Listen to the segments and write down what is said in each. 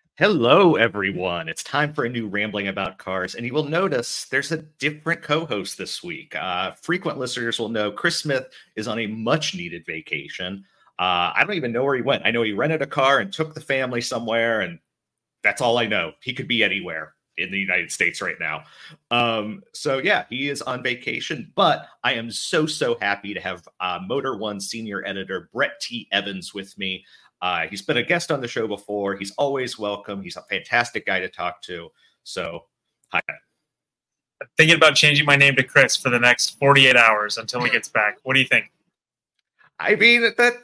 Hello, everyone. It's time for a new Rambling About Cars, and you will notice there's a different co host this week. Frequent listeners will know Chris Smith is on a much needed vacation. I don't even know where he went. I know he rented a car and took the family somewhere, and that's all I know. He could be anywhere in the United States right now. So he is on vacation, but I am so happy to have Motor One senior editor Brett T. Evans with me. He's been a guest on the show before. He's always welcome. He's a fantastic guy to talk to. So, hi. Thinking about changing my name to Chris for the next 48 hours until he gets back. What do you think? I mean,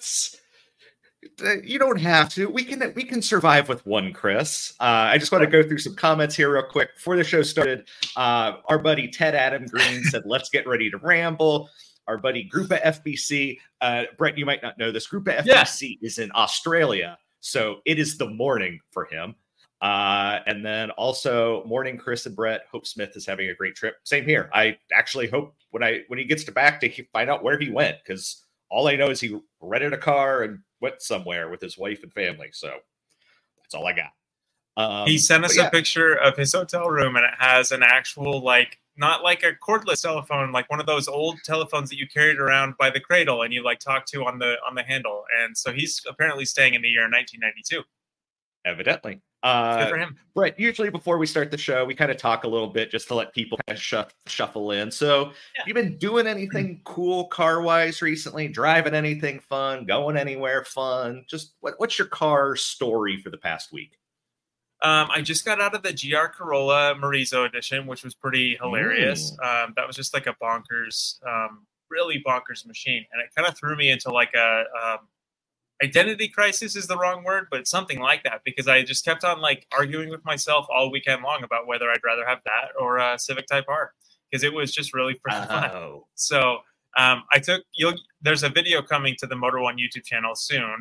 you don't have to. We can survive with one Chris. I just want to go through some comments here real quick before the show started. Our buddy Ted Adam Green said, "Let's get ready to ramble." Our buddy Grupa FBC, Brett, you might not know this. Grupa FBC is in Australia, so it is the morning for him. And then also, morning, Chris and Brett. Hope Smith is having a great trip. Same here. I actually hope when he gets back to find out where he went, because all I know is he rented a car and went somewhere with his wife and family. So that's all I got. He sent us a picture of his hotel room, and it has an actual, not like a cordless telephone, like one of those old telephones that you carried around by the cradle and you talk to on the handle. And so he's apparently staying in the year 1992. Evidently. Good for him. Brett, usually before we start the show, we kind of talk a little bit just to let people kind of shuffle in. So have you been doing anything cool car-wise recently? Driving anything fun? Going anywhere fun? Just what's your car story for the past week? I just got out of the GR Corolla Morizo edition, which was pretty hilarious. That was just like a bonkers, really bonkers machine. And it kind of threw me into like a identity crisis is the wrong word, but something like that, because I just kept on arguing with myself all weekend long about whether I'd rather have that or a Civic Type R, because it was just really freaking fun. So there's a video coming to the Motor One YouTube channel soon,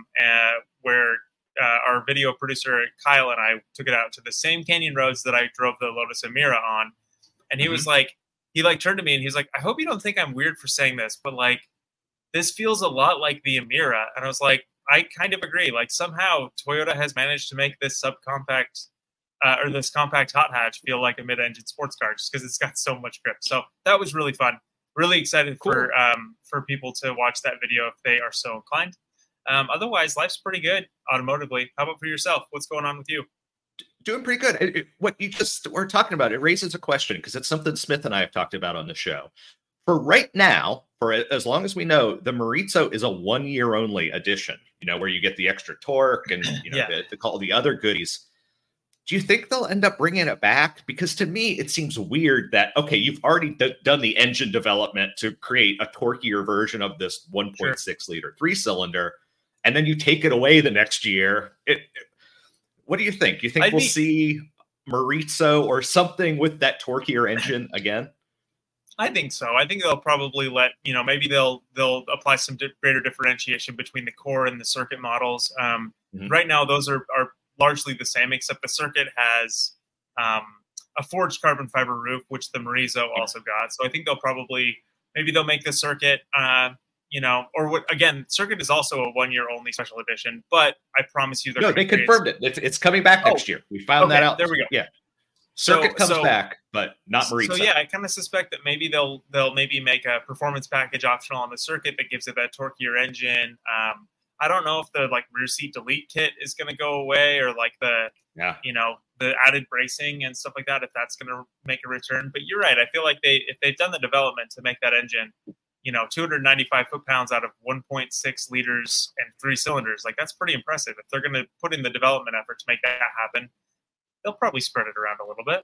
where our video producer Kyle and I took it out to the same canyon roads that I drove the Lotus Emira on, and he was he turned to me and he's like, "I hope you don't think I'm weird for saying this, but this feels a lot like the Emira." And I was like, I kind of agree. Somehow Toyota has managed to make this subcompact or this compact hot hatch feel like a mid-engine sports car, just because it's got so much grip. So that was really fun. Really excited for people to watch that video if they are so inclined. Otherwise, life's pretty good automotively. How about for yourself? What's going on with you? Doing pretty good. What you just were talking about, it raises a question, because it's something Smith and I have talked about on the show. For right now, for as long as we know, the Morizo is a 1 year only edition, where you get the extra torque and, the other goodies. Do you think they'll end up bringing it back? Because to me, it seems weird that, okay, you've already done the engine development to create a torquier version of this 1.6 liter 3-cylinder, and then you take it away the next year. What do you think? Do you think we'll see Morizo or something with that torquier engine again? I think so. I think they'll probably maybe they'll apply some greater differentiation between the core and the circuit models. Right now, those are largely the same, except the circuit has a forged carbon fiber roof, which the Morizo also got. So I think they'll make the circuit, circuit is also a 1 year only special edition, but I promise you they confirmed it. It's coming back next year. We found that out. There we go. Yeah. Circuit comes back, but not Morizo. So I kind of suspect that maybe they'll make a performance package optional on the circuit that gives it that torquier engine. I don't know if the rear seat delete kit is going to go away, or the added bracing and stuff like that, if that's going to make a return. But you're right. I feel like if they've done the development to make that engine, 295 foot-pounds out of 1.6 liters and 3 cylinders, that's pretty impressive. If they're going to put in the development effort to make that happen, they'll probably spread it around a little bit.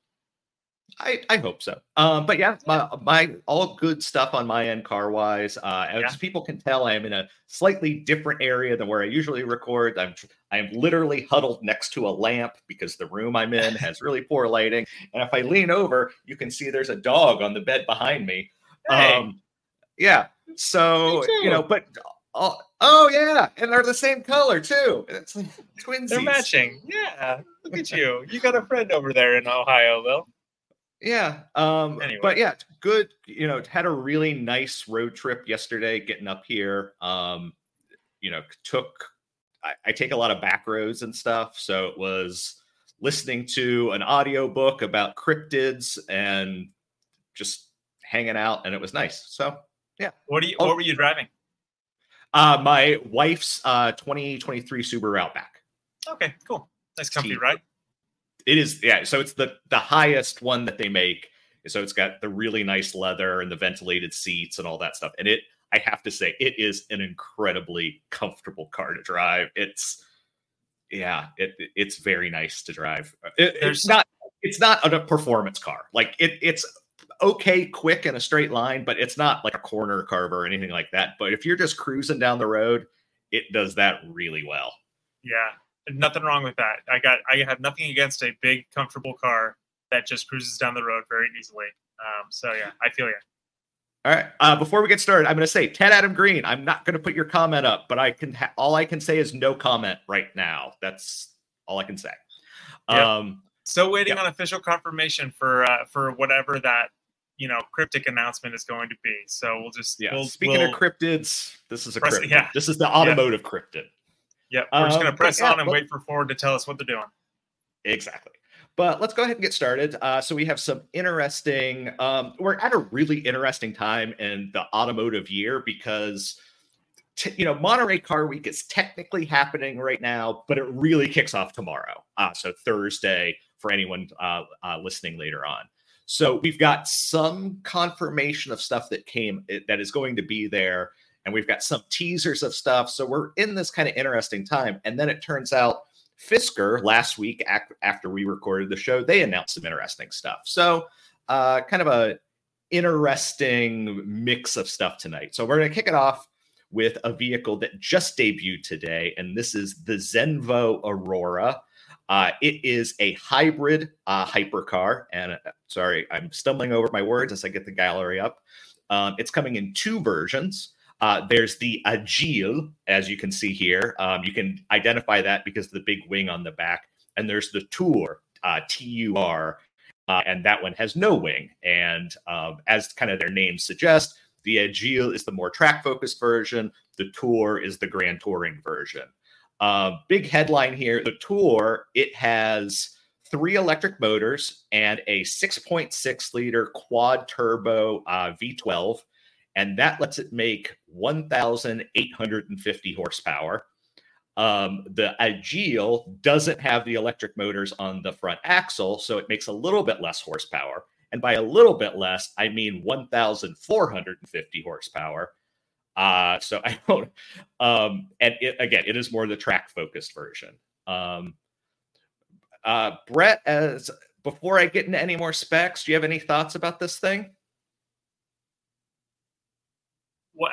I hope so. But my all good stuff on my end car-wise. As people can tell, I am in a slightly different area than where I usually record. I am literally huddled next to a lamp because the room I'm in has really poor lighting. And if I lean over, you can see there's a dog on the bed behind me. Hey. So, but... Oh yeah, and they're the same color too. It's like twinsies. They're matching. Yeah, look at you. You got a friend over there in Ohio, though. Yeah. Anyway. But yeah, good. Had a really nice road trip yesterday getting up here. Took I take a lot of back roads and stuff. So it was listening to an audio book about cryptids and just hanging out, and it was nice. So yeah. What were you driving? My wife's 2023 Subaru Outback. Okay, cool. Nice comfy ride. It is, yeah. So it's the highest one that they make. So it's got the really nice leather and the ventilated seats and all that stuff. And I have to say, it is an incredibly comfortable car to drive. It's very nice to drive. It's not a performance car. Like it's okay, quick in a straight line, but it's not like a corner carver or anything like that. But if you're just cruising down the road, it does that really well. Yeah, nothing wrong with that. I have nothing against a big, comfortable car that just cruises down the road very easily. So yeah, I feel you. All right. Before we get started, I'm going to say, Ted Adam Green, I'm not going to put your comment up, but all I can say is no comment right now. That's all I can say. Yep. So waiting on official confirmation for whatever that cryptic announcement is going to be. So we'll just Speaking of cryptids, this is a cryptid. Yeah. This is the automotive cryptid. Yeah, we're just going to press on and wait for Ford to tell us what they're doing. Exactly. But let's go ahead and get started. So we have some interesting, we're at a really interesting time in the automotive year because, Monterey Car Week is technically happening right now, but it really kicks off tomorrow. So Thursday for anyone listening later on. So we've got some confirmation of stuff that is going to be there. And we've got some teasers of stuff. So we're in this kind of interesting time. And then it turns out Fisker last week, after we recorded the show, they announced some interesting stuff. So kind of a interesting mix of stuff tonight. So we're going to kick it off with a vehicle that just debuted today, and this is the Zenvo Aurora. It is a hybrid hypercar, and sorry, I'm stumbling over my words as I get the gallery up. It's coming in two versions. There's the Agile, as you can see here. You can identify that because of the big wing on the back. And there's the Tour, T-U-R, and that one has no wing. And as kind of their name suggests, the Agile is the more track-focused version. The Tour is the Grand Touring version. Big headline here, the Tour, it has 3 electric motors and a 6.6-liter quad-turbo V12. And that lets it make 1,850 horsepower. The Agile doesn't have the electric motors on the front axle, so it makes a little bit less horsepower. And by a little bit less, I mean 1,450 horsepower. So I don't. And it is more the track-focused version. Brett, before I get into any more specs, do you have any thoughts about this thing? What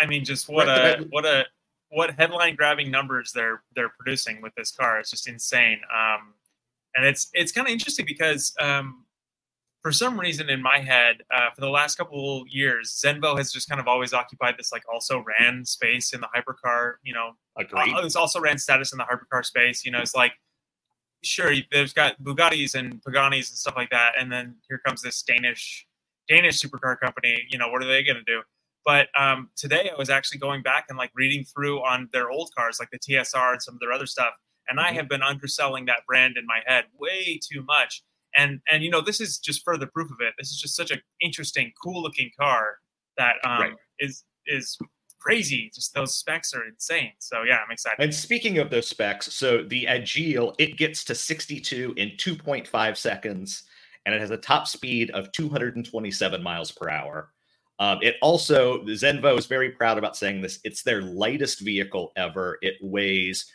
headline grabbing numbers they're producing with this car. It's just insane. And it's kind of interesting because for some reason in my head, for the last couple years, Zenvo has just kind of always occupied this like also ran space in the hypercar. It's also ran status in the hypercar space. It's like, sure, there's got Bugattis and Paganis and stuff like that, and then here comes this Danish supercar company. What are they going to do? But today I was actually going back and like reading through on their old cars, like the TSR and some of their other stuff. And I have been underselling that brand in my head way too much. And this is just further proof of it. This is just such an interesting, cool looking car that is crazy. Just those specs are insane. So yeah, I'm excited. And speaking of those specs, so the Agile, it gets to 62 in 2.5 seconds, and it has a top speed of 227 miles per hour. It also, Zenvo is very proud about saying this. It's their lightest vehicle ever. It weighs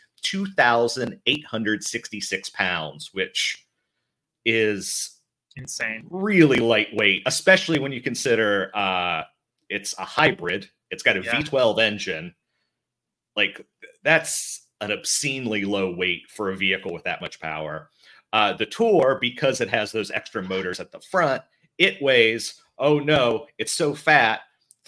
2,866 pounds, which is insane, really lightweight, especially when you consider it's a hybrid. It's got a V12 engine. Like, that's an obscenely low weight for a vehicle with that much power. The Tour, because it has those extra motors at the front, it weighs, oh no, it's so fat,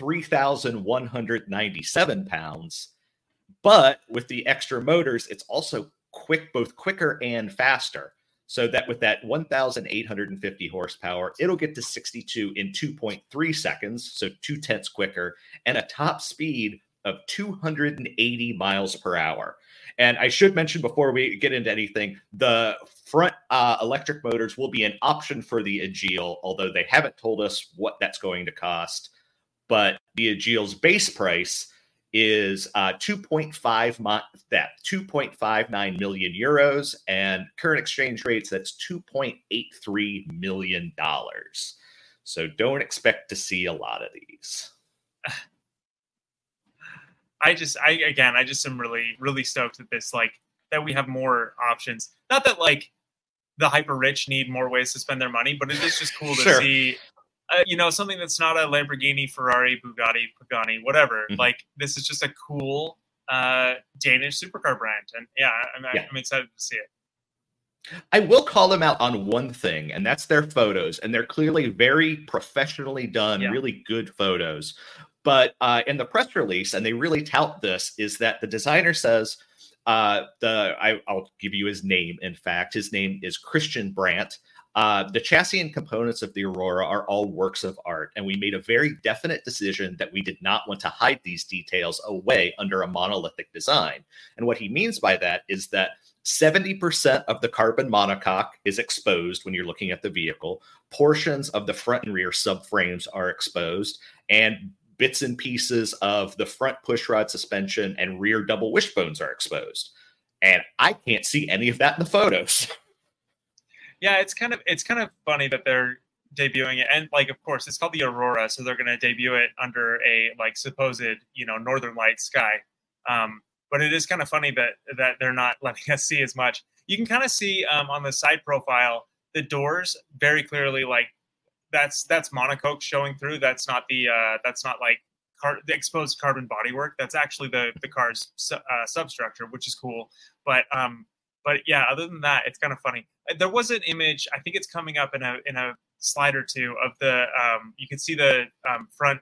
3,197 pounds. But with the extra motors, it's also both quicker and faster. So that with that 1,850 horsepower, it'll get to 62 in 2.3 seconds, so 0.2 quicker, and a top speed of 280 miles per hour. And I should mention before we get into anything, the front electric motors will be an option for the Agile, although they haven't told us what that's going to cost. But the Agile's base price is 2.59 million euros, and current exchange rates, that's $2.83 million. So don't expect to see a lot of these. I just am really, really stoked at this, like, that we have more options. Not that, like, the hyper rich need more ways to spend their money, but it is just cool to see, something that's not a Lamborghini, Ferrari, Bugatti, Pagani, whatever. Mm-hmm. Like, this is just a cool Danish supercar brand. And I'm excited to see it. I will call them out on one thing, and that's their photos. And they're clearly very professionally done, really good photos. But in the press release, and they really tout this, is that the designer says, I'll give you his name. In fact, his name is Christian Brandt. The chassis and components of the Aurora are all works of art, and we made a very definite decision that we did not want to hide these details away under a monolithic design. And what he means by that is that 70% of the carbon monocoque is exposed when you're looking at the vehicle. Portions of the front and rear subframes are exposed, and bits and pieces of the front pushrod suspension and rear double wishbones are exposed. And I can't see any of that in the photos. Yeah, it's kind of funny that they're debuting it, and like, of course, it's called the Aurora, so they're going to debut it under a like supposed Northern Lights sky. But it is kind of funny that they're not letting us see as much. You can kind of see on the side profile the doors very clearly, like that's monocoque showing through. That's not the exposed carbon bodywork. That's actually the car's substructure, which is cool. But yeah, other than that, it's kind of funny. There was an image, I think it's coming up in a slide or two, of the you can see the front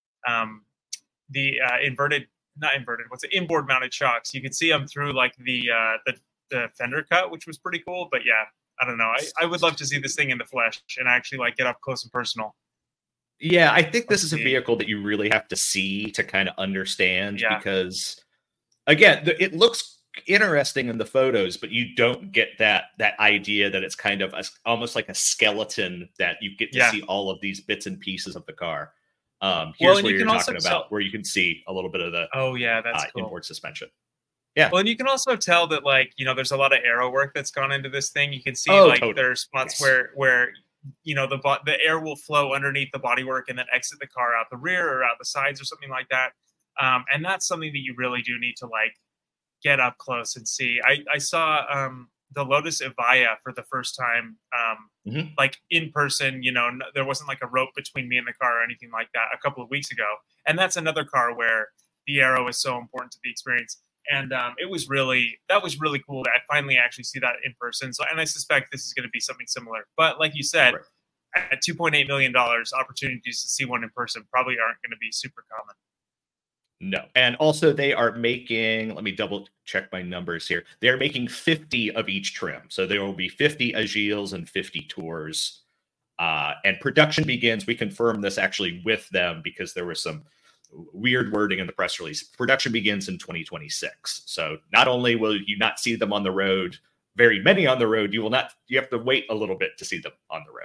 inboard mounted shocks. You can see them through like the fender cut, which was pretty cool. But yeah, I don't know. I would love to see this thing in the flesh and actually like get up close and personal. Yeah, I think this is a vehicle that you really have to see to kind of understand, because again, it looks interesting in the photos, but you don't get that idea that it's kind of almost like a skeleton, that you get to see all of these bits and pieces of the car. Here's where you're talking about where you can see a little bit of the that's cool. inboard suspension. Yeah. Well, and you can also tell that, like, there's a lot of aero work that's gone into this thing. You can see there are spots where the air will flow underneath the bodywork and then exit the car out the rear or out the sides or something like that. And that's something that you really do need to like get up close and see. I saw the Lotus Evija for the first time, like in person. There wasn't like a rope between me and the car or anything like that a couple of weeks ago. And that's another car where the aero is so important to the experience. And that was really cool that I finally actually see that in person. So, and I suspect this is going to be something similar. But like you said, at $2.8 million, opportunities to see one in person probably aren't going to be super common. No. And also they are making, let me double check my numbers here. They're making 50 of each trim. So there will be 50 Agiles and 50 Tours. And production begins, we confirmed this actually with them because there was some weird wording in the press release. Production begins in 2026. So not only will you not see them on the road, very many on the road, you have to wait a little bit to see them on the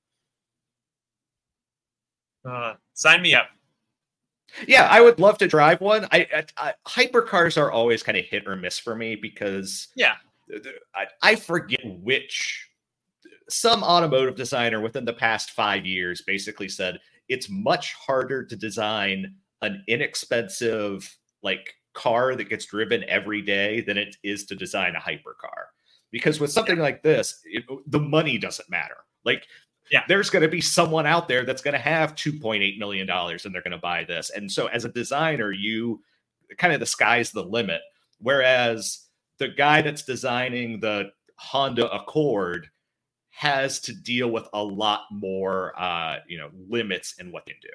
road. Sign me up. Yeah, I would love to drive one. Hypercars are always kind of hit or miss for me because I forget some automotive designer within the past 5 years basically said it's much harder to design an inexpensive like car that gets driven every day than it is to design a hypercar. Because with something like this, the money doesn't matter. Like, there's going to be someone out there that's going to have $2.8 million and they're going to buy this. And so as a designer, you kind of the sky's the limit. Whereas the guy that's designing the Honda Accord has to deal with a lot more, limits in what they do.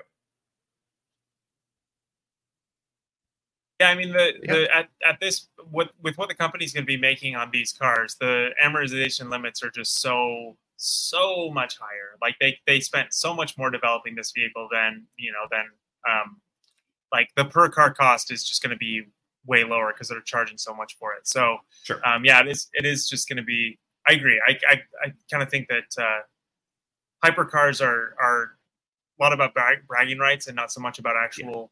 Yeah, I mean, at this, with what the company's going to be making on these cars, the amortization limits are just so much higher. Like they spent so much more developing this vehicle than like the per car cost is just going to be way lower because they're charging so much for it. So, Sure. It is just going to be. I agree. I kind of think that hypercars are a lot about bragging rights and not so much about actual,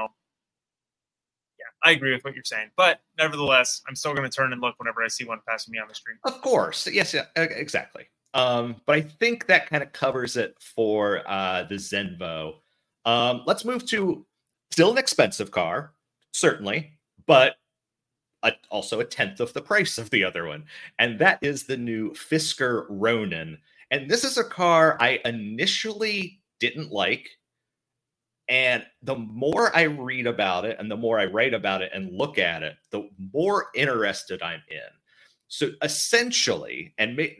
I agree with what you're saying, but nevertheless, I'm still going to turn and look whenever I see one passing me on the street. Of course. Yes, yeah, exactly. But I think that kind of covers it for the Zenvo. Let's move to still an expensive car, certainly, but also a tenth of the price of the other one. And that is the new Fisker Ronin. And this is a car I initially didn't like. And the more I read about it and the more I write about it and look at it, the more interested I'm in. So essentially,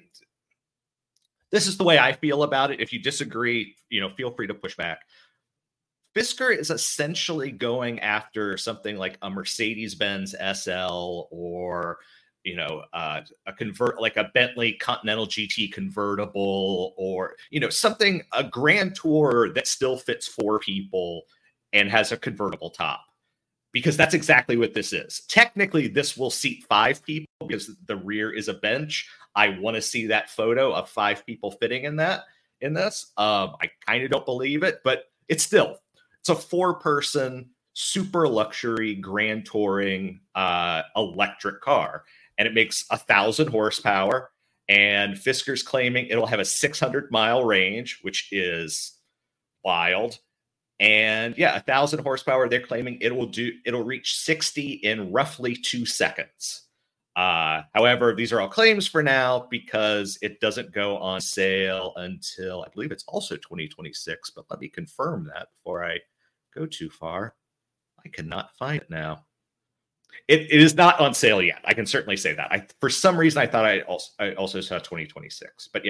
this is the way I feel about it. If you disagree, feel free to push back. Fisker is essentially going after something like a Mercedes-Benz SL or a Bentley Continental GT convertible, or something, a Grand Tour that still fits 4 people and has a convertible top, because that's exactly what this is. Technically, this will seat 5 people because the rear is a bench. I want to see that photo of 5 people fitting in this. I kind of don't believe it, but it's a 4-person super luxury Grand Touring electric car. And it makes 1,000 horsepower. And Fisker's claiming it'll have a 600-mile range, which is wild. And 1,000 horsepower. They're claiming it'll reach 60 in roughly 2 seconds. However, these are all claims for now because it doesn't go on sale until, I believe it's also 2026. But let me confirm that before I go too far. I cannot find it now. It is not on sale yet. I can certainly say that. For some reason, I thought I also saw 2026. But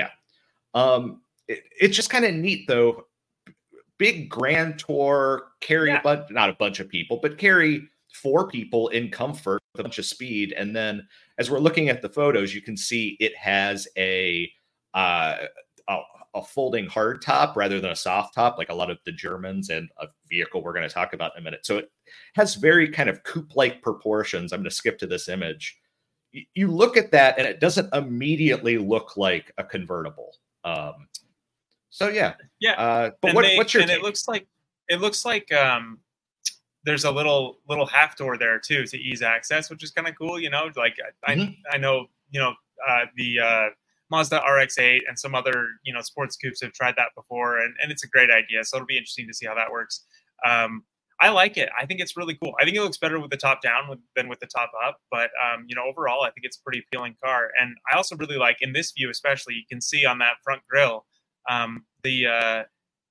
it's just kind of neat, though. Big Grand Tour, carry not a bunch of people, but carry 4 people in comfort with a bunch of speed. And then as we're looking at the photos, you can see it has a folding hard top rather than a soft top, like a lot of the Germans, and a vehicle we're going to talk about in a minute. So it has very kind of coupe-like proportions. I'm going to skip to this image. You look at that and it doesn't immediately look like a convertible. But what's your take? It looks like there's a little half door there too to ease access, which is kind of cool. I know the Mazda RX-8 and some other, sports coupes have tried that before, and it's a great idea. So it'll be interesting to see how that works. I like it. I think it's really cool. I think it looks better with the top down than with the top up. But, overall, I think it's a pretty appealing car. And I also really like, in this view especially, you can see on that front grille the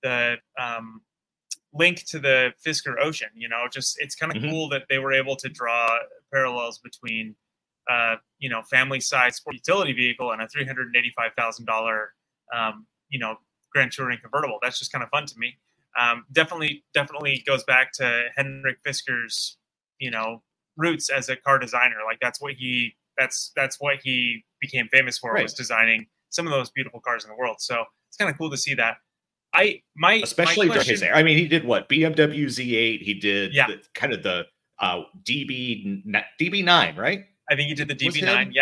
link to the Fisker Ocean. It's kind of cool that they were able to draw parallels between family size sport utility vehicle and a $385,000 Grand Touring convertible. That's just kind of fun to me. Definitely goes back to Henrik Fisker's roots as a car designer. Like that's what he became famous for, was designing some of those beautiful cars in the world. So it's kind of cool to see that. Especially during his era. I mean, he did what? BMW Z8. He did the DB9, right? I think he did the DB9.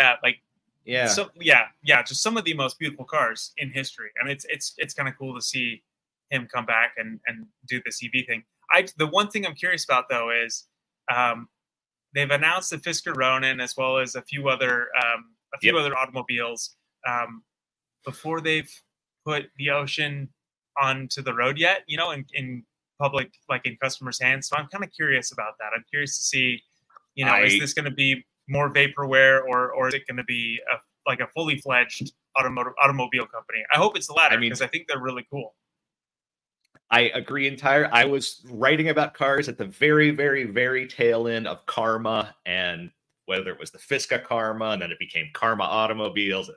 Just some of the most beautiful cars in history. And it's kind of cool to see him come back and do this EV thing. The one thing I'm curious about though is they've announced the Fisker Ronin as well as a few other other automobiles before they've put the Ocean onto the road yet, in public, like in customers' hands. So I'm kind of curious about that. I'm curious to see, is this going to be more vaporware or is it going to be a fully fledged automobile company? I hope it's the latter because I think they're really cool. I agree entirely. I was writing about cars at the very, very, very tail end of Karma, and whether it was the Fisker Karma and then it became Karma Automobiles.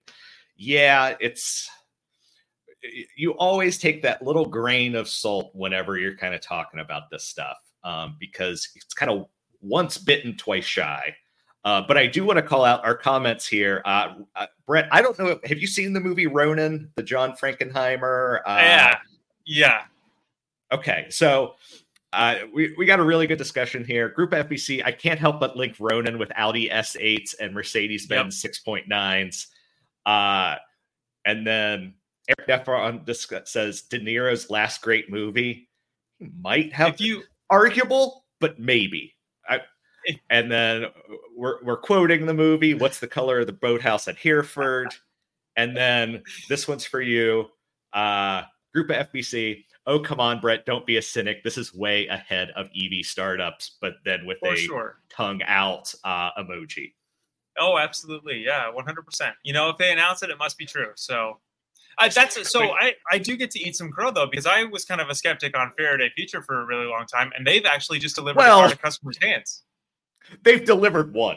You always take that little grain of salt whenever you're kind of talking about this stuff, because it's kind of once bitten, twice shy. But I do want to call out our comments here. Brett, I don't know. Have you seen the movie Ronin, the John Frankenheimer? Yeah. Okay. So We got a really good discussion here. Group FBC, I can't help but link Ronin with Audi S8s and Mercedes-Benz 6.9s. And then Eric Defron says De Niro's last great movie might have arguable, but maybe. And then we're quoting the movie. What's the color of the boathouse at Hereford? And then this one's for you. Group of FBC. Oh, come on, Brett. Don't be a cynic. This is way ahead of EV startups, but then with tongue out emoji. Oh, absolutely. Yeah, 100%. If they announce it, it must be true. So I do get to eat some crow, though, because I was kind of a skeptic on Faraday Future for a really long time, and they've actually just delivered a car to customers' hands. They've delivered one.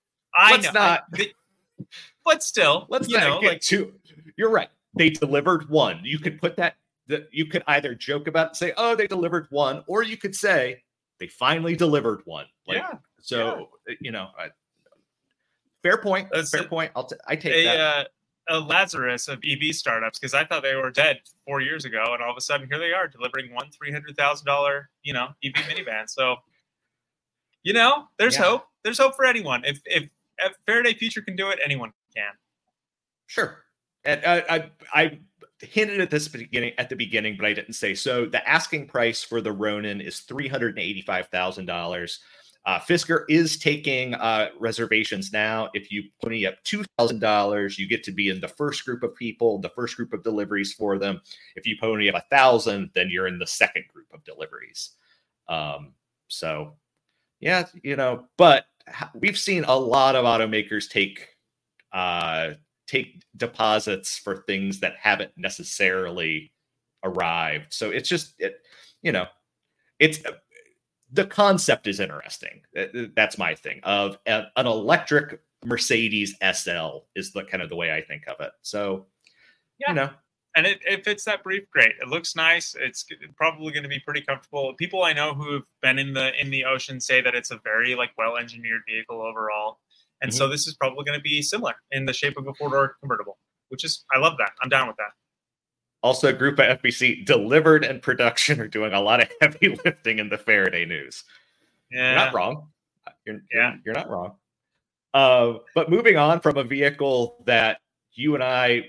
But still, you're right. They delivered one. You could put that. You could either joke about it and say, "Oh, they delivered one," or you could say they finally delivered one. Fair point. Fair point. I take that. A Lazarus of EV startups, because I thought they were dead 4 years ago, and all of a sudden here they are delivering one $300,000 EV minivan. So there's hope. There's hope for anyone. If Faraday Future can do it, anyone can. Sure. And I hinted at this at the beginning, but I didn't say so. The asking price for the Ronin is $385,000. Fisker is taking reservations now. If you pony up $2,000, you get to be in the first group of people, the first group of deliveries for them. If you pony up $1,000, then you're in the second group of deliveries. But we've seen a lot of automakers take deposits for things that haven't necessarily arrived. So it's just, the concept is interesting. That's my thing. Of an electric Mercedes SL is the kind of the way I think of it. So, and if it's that brief, great. It looks nice. It's probably going to be pretty comfortable. People I know who have been in the ocean say that it's a very well engineered vehicle overall. And so this is probably going to be similar in the shape of a 4-door convertible, I love that. I'm down with that. Also, Group of FBC delivered and production are doing a lot of heavy lifting in the Faraday news. Yeah. You're not wrong. You're not wrong. But moving on from a vehicle that you and I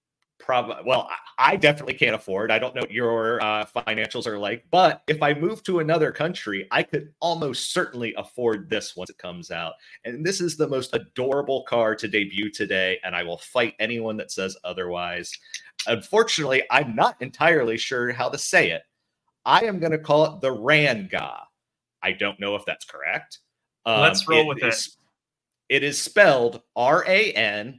I definitely can't afford. I don't know what your financials are like, but if I move to another country, I could almost certainly afford this once it comes out. And this is the most adorable car to debut today, and I will fight anyone that says otherwise. Unfortunately, I'm not entirely sure how to say it. I am going to call it the Ranga. I don't know if that's correct. Let's roll with it. It is spelled Rangga.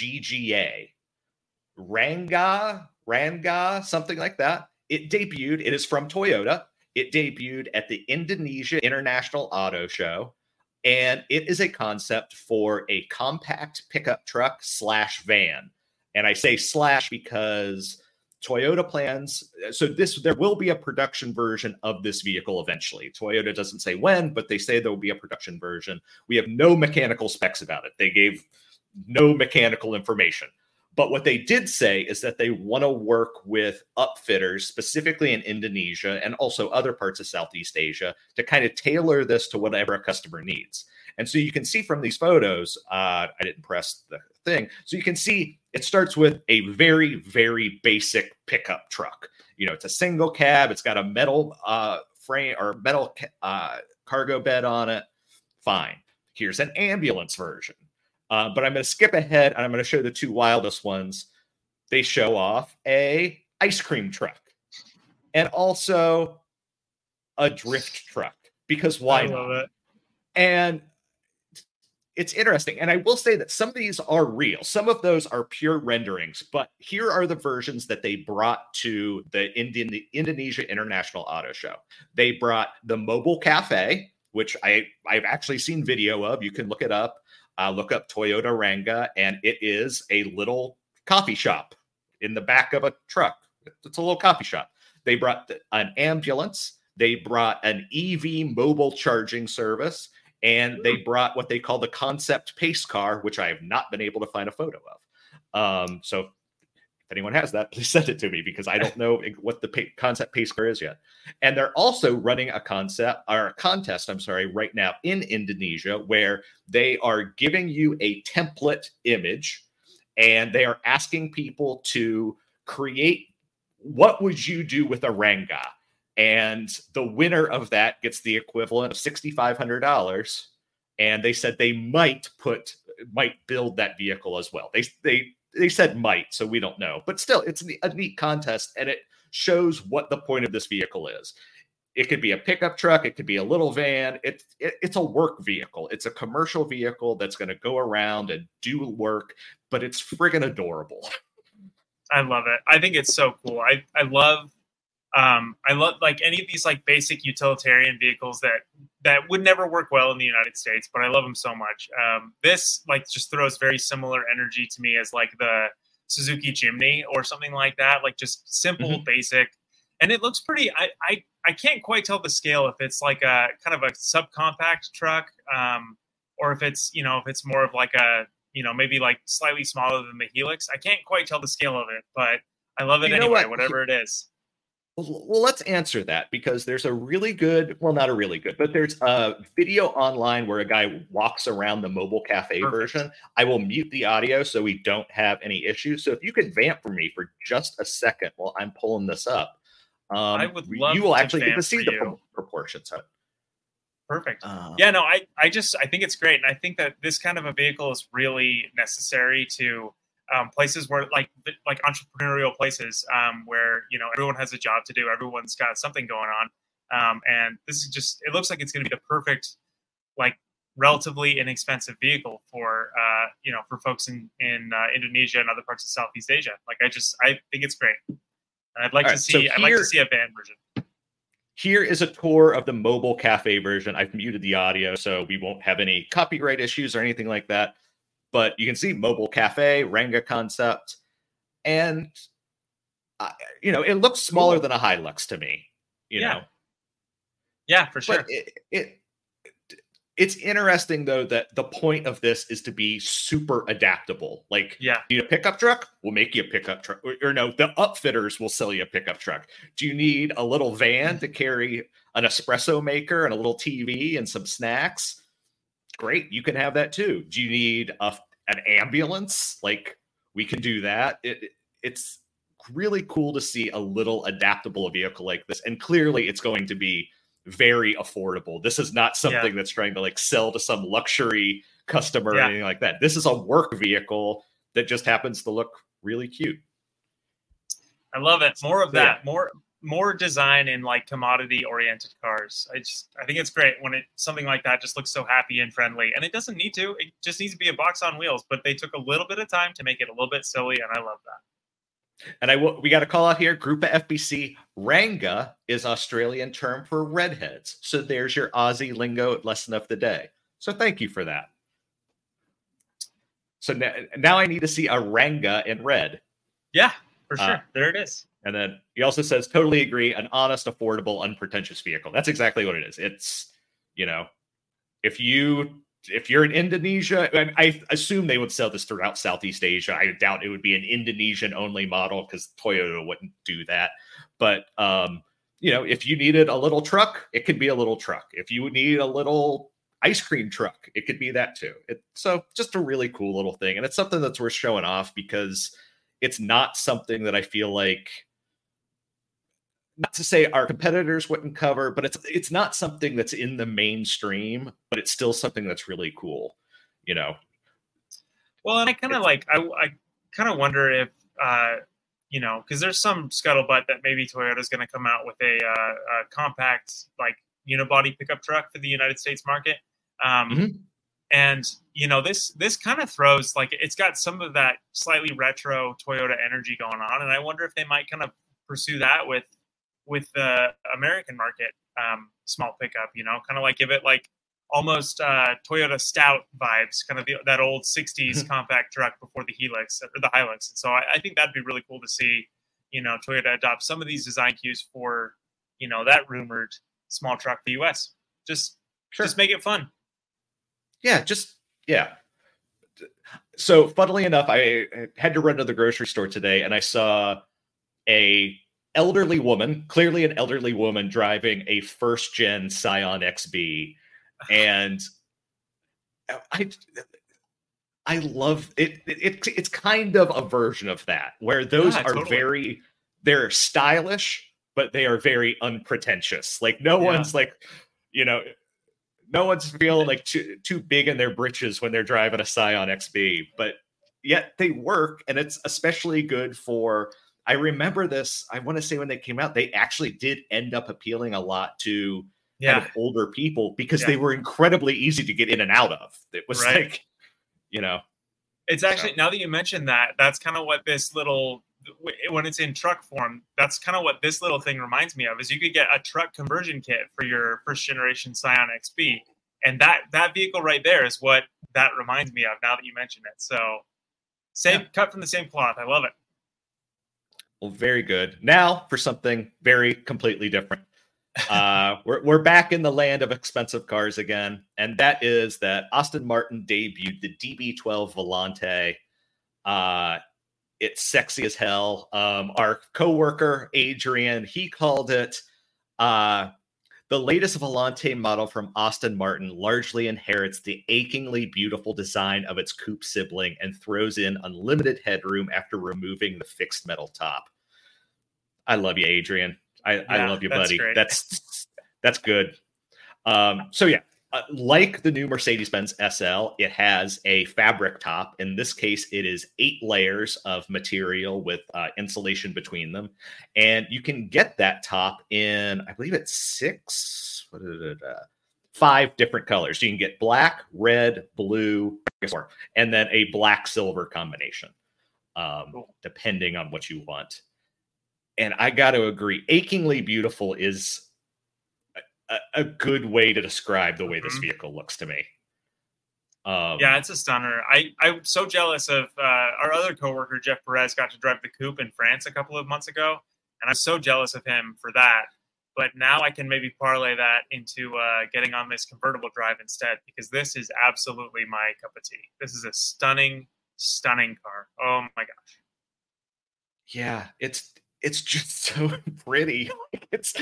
Ranga, something like that. It is from Toyota. It debuted at the Indonesia International Auto Show, and it is a concept for a compact pickup truck / van. And I say / because Toyota plans, there will be a production version of this vehicle eventually. Toyota doesn't say when, but they say there will be a production version. We have no mechanical specs about it. They gave no mechanical information. But what they did say is that they want to work with upfitters, specifically in Indonesia and also other parts of Southeast Asia, to kind of tailor this to whatever a customer needs. And so you can see from these photos, I didn't press the thing. So you can see it starts with a very, very basic pickup truck. It's a single cab. It's got a metal frame or metal cargo bed on it. Fine. Here's an ambulance version. But I'm going to skip ahead and I'm going to show the two wildest ones. They show off a ice cream truck and also a drift truck, because why not? It. And it's interesting. And I will say that some of these are real. Some of those are pure renderings, but here are the versions that they brought to the Indonesia International Auto Show. They brought the mobile cafe, which I've actually seen video of. You can look it up. Look up Toyota Ranga, and it is a little coffee shop in the back of a truck. It's a little coffee shop. They brought an ambulance. They brought an EV mobile charging service, and they brought what they call the concept pace car, which I have not been able to find a photo of. So If anyone has that, please send it to me because I don't know what the concept pace car is yet. And they're also running a contest, right now in Indonesia, where they are giving you a template image and they are asking people to create what would you do with a Ranga? And the winner of that gets the equivalent of $6,500. And they said they might build that vehicle as well. They said might, so we don't know. But still, it's a neat contest, and it shows what the point of this vehicle is. It could be a pickup truck. It could be a little van. It's a work vehicle. It's a commercial vehicle that's going to go around and do work, but it's friggin' adorable. I love it. I think it's so cool. I love like any of these like basic utilitarian vehicles that would never work well in the United States, but I love them so much. This like just throws very similar energy to me as like the Suzuki Jimny or something like that. Like just simple, basic, and it looks pretty. I can't quite tell the scale if it's like a kind of a subcompact truck, or if it's if it's more of like a maybe like slightly smaller than the Helix. I can't quite tell the scale of it, but I love it anyway, whatever it is. Well, let's answer that because there's a really good, well, not a really good, but there's a video online where a guy walks around the mobile cafe version. I will mute the audio so we don't have any issues. So if you could vamp for me for just a second while I'm pulling this up, I would love you will actually get to see the proportions of it. Perfect. Yeah, no, I think it's great. And I think that this kind of a vehicle is really necessary to places where like entrepreneurial places where everyone has a job to do, everyone's got something going on, and this is just, it looks like it's going to be the perfect like relatively inexpensive vehicle for for folks in Indonesia and other parts of Southeast Asia. Like I think it's great, and I'd like to see a van version. Here is a tour of the mobile cafe version. I've muted the audio so we won't have any copyright issues or anything like that. But you can see mobile cafe, Ranga concept, and it looks smaller than a Hilux to me. Yeah, for sure. But it's interesting though that the point of this is to be super adaptable. Like, you need a pickup truck? We'll make you a pickup truck. Or no, the upfitters will sell you a pickup truck. Do you need a little van to carry an espresso maker and a little TV and some snacks? Great, you can have that too. Do you need an ambulance? Like, we can do that. It's really cool to see a little adaptable vehicle like this, and clearly it's going to be very affordable. This is not something that's trying to like sell to some luxury customer or anything like that. This is a work vehicle that just happens to look really cute. I love it. More of that. More design in like commodity oriented cars. I think it's great when something like that just looks so happy and friendly, and it doesn't need to. It just needs to be a box on wheels, but they took a little bit of time to make it a little bit silly, and I love that. And we got to call out here, Grupa FBC, Ranga is Australian term for redheads. So there's your Aussie lingo lesson of the day. So thank you for that. So now I need to see a Ranga in red. Yeah, for sure. There it is. And then he also says, totally agree, an honest, affordable, unpretentious vehicle. That's exactly what it is. It's, if you're in Indonesia, and I assume they would sell this throughout Southeast Asia. I doubt it would be an Indonesian-only model because Toyota wouldn't do that. But, if you needed a little truck, it could be a little truck. If you need a little ice cream truck, it could be that too. So just a really cool little thing. And it's something that's worth showing off because it's not something that I feel like, not to say our competitors wouldn't cover, but it's not something that's in the mainstream, but it's still something that's really cool, Well, and I kind of I kind of wonder if, because there's some scuttlebutt that maybe Toyota is going to come out with a compact like unibody pickup truck for the United States market. And this kind of throws, like, it's got some of that slightly retro Toyota energy going on, and I wonder if they might kind of pursue that with the American market small pickup, kind of like give it like almost Toyota Stout vibes, kind of that old 60s compact truck before the Helix or the Hilux. And so I think that'd be really cool to see, Toyota adopt some of these design cues for, that rumored small truck for the US. Just make it fun. Yeah, So, funnily enough, I had to run to the grocery store today, and I saw a elderly woman, clearly an elderly woman, driving a first gen Scion XB, and I I love it. It's kind of a version of that where those are totally. they're stylish, but they are very unpretentious. Like no one's like, no one's feeling like too big in their britches when they're driving a Scion XB, but yet they work, and it's especially good for. I remember this. I want to say when they came out, they actually did end up appealing a lot to kind of older people because they were incredibly easy to get in and out of. It was like. It's actually, now that you mentioned that, that's kind of what this little, when it's in truck form, that's kind of what this little thing reminds me of, is you could get a truck conversion kit for your first generation Scion XB. And that vehicle right there is what that reminds me of now that you mentioned it. So cut from the same cloth. I love it. Well, very good. Now for something very completely different. We're back in the land of expensive cars again, and that is that Aston Martin debuted the DB12 Volante. It's sexy as hell. Our coworker Adrian, he called it the latest Volante model from Aston Martin largely inherits the achingly beautiful design of its coupe sibling and throws in unlimited headroom after removing the fixed metal top. I love you, Adrian. I love you, buddy. Great. That's good. Like the new Mercedes-Benz SL, it has a fabric top. In this case, it is 8 layers of material with insulation between them. And you can get that top in, I believe it's 5 different colors. So you can get black, red, blue, and then a black silver combination, depending on what you want. And I got to agree, achingly beautiful is a good way to describe the way this vehicle looks to me. It's a stunner. I'm so jealous of our other coworker, Jeff Perez, got to drive the coupe in France a couple of months ago. And I'm so jealous of him for that. But now I can maybe parlay that into getting on this convertible drive instead, because this is absolutely my cup of tea. This is a stunning, stunning car. Oh my gosh. Yeah, it's just so pretty. It's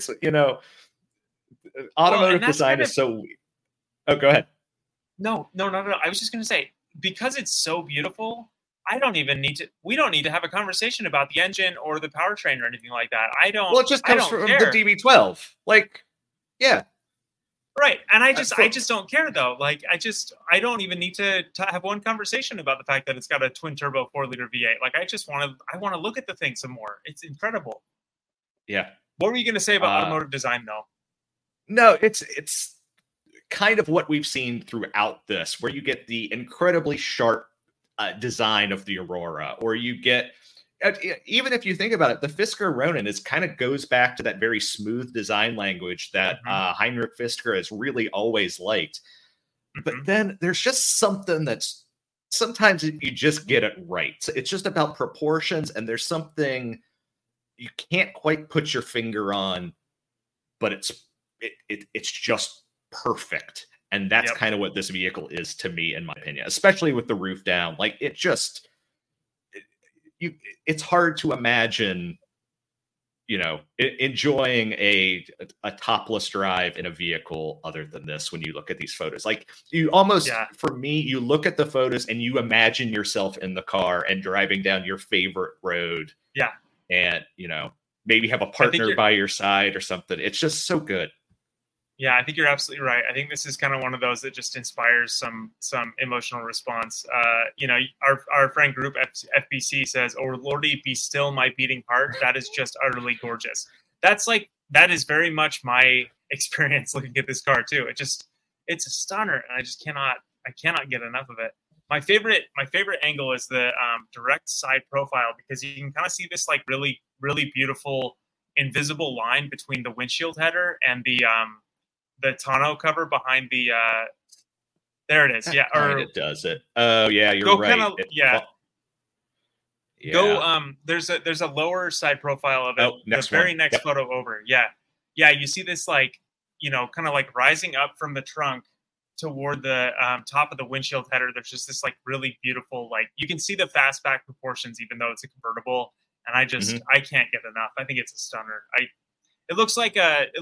automotive design is so. Oh, go ahead. No. I was just going to say, because it's so beautiful, we don't need to have a conversation about the engine or the powertrain or anything like that. Well, it just comes from the DB12. Like, yeah. Right. And I just don't care though. Like, I don't even need to have one conversation about the fact that it's got a twin turbo 4-liter V8. Like, I want to look at the thing some more. It's incredible. Yeah. What were you going to say about automotive design though? No, it's kind of what we've seen throughout this, where you get the incredibly sharp design of the Aurora, or you get, even if you think about it, the Fisker Ronin kind of goes back to that very smooth design language that Heinrich Fisker has really always liked. But then there's just something that's sometimes you just get it right. It's just about proportions, and there's something you can't quite put your finger on, but it's just perfect. And that's kind of what this vehicle is to me, in my opinion, especially with the roof down. Like, it's hard to imagine, enjoying a topless drive in a vehicle other than this when you look at these photos. Like, you almost, for me, you look at the photos and you imagine yourself in the car and driving down your favorite road. Yeah. And, maybe have a partner by your side or something. It's just so good. Yeah, I think you're absolutely right. I think this is kind of one of those that just inspires some emotional response. Our friend group FBC says, "Oh Lordy, be still my beating heart." That is just utterly gorgeous. That is very much my experience looking at this car too. It's a stunner, and I cannot get enough of it. My favorite angle is the direct side profile, because you can kind of see this like really, really beautiful invisible line between the windshield header and the tonneau cover behind the there it is. Yeah, or it does it. Oh yeah, you're right. There's a lower side profile of it. The very next photo over. Yeah. You see this like, kind of like rising up from the trunk toward the top of the windshield header, there's just this like really beautiful, like you can see the fastback proportions, even though it's a convertible. And I just I can't get enough. I think it's a stunner. It looks like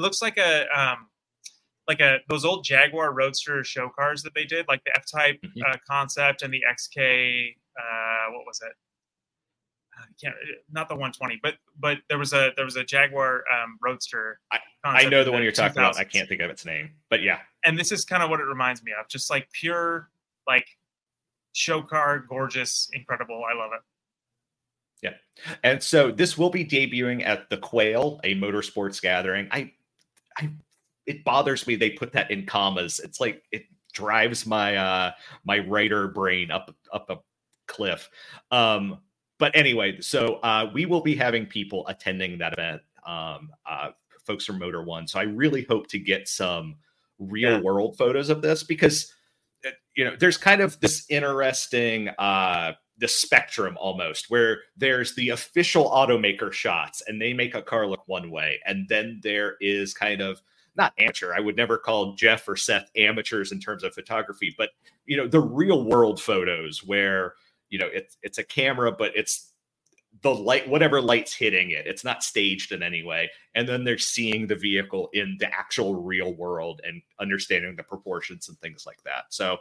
those old Jaguar Roadster show cars that they did, like the F-Type concept and the XK. What was it? Not the 120, but there was a Jaguar Roadster. I know the one you're talking about. I can't think of its name, but yeah. And this is kind of what it reminds me of, just like pure like show car, gorgeous, incredible. I love it. Yeah, and so this will be debuting at the Quail, a motorsports gathering. It bothers me they put that in commas. It's like it drives my my writer brain up a cliff. But anyway, so we will be having people attending that event, folks from Motor One. So I really hope to get some real world photos of this, because, you know, there's kind of this interesting the spectrum almost, where there's the official automaker shots and they make a car look one way. And then there is kind of, not amateur, I would never call Jeff or Seth amateurs in terms of photography, but, you know, the real world photos where, you know, it's a camera, but it's the light, whatever light's hitting it. It's not staged in any way. And then they're seeing the vehicle in the actual real world and understanding the proportions and things like that. So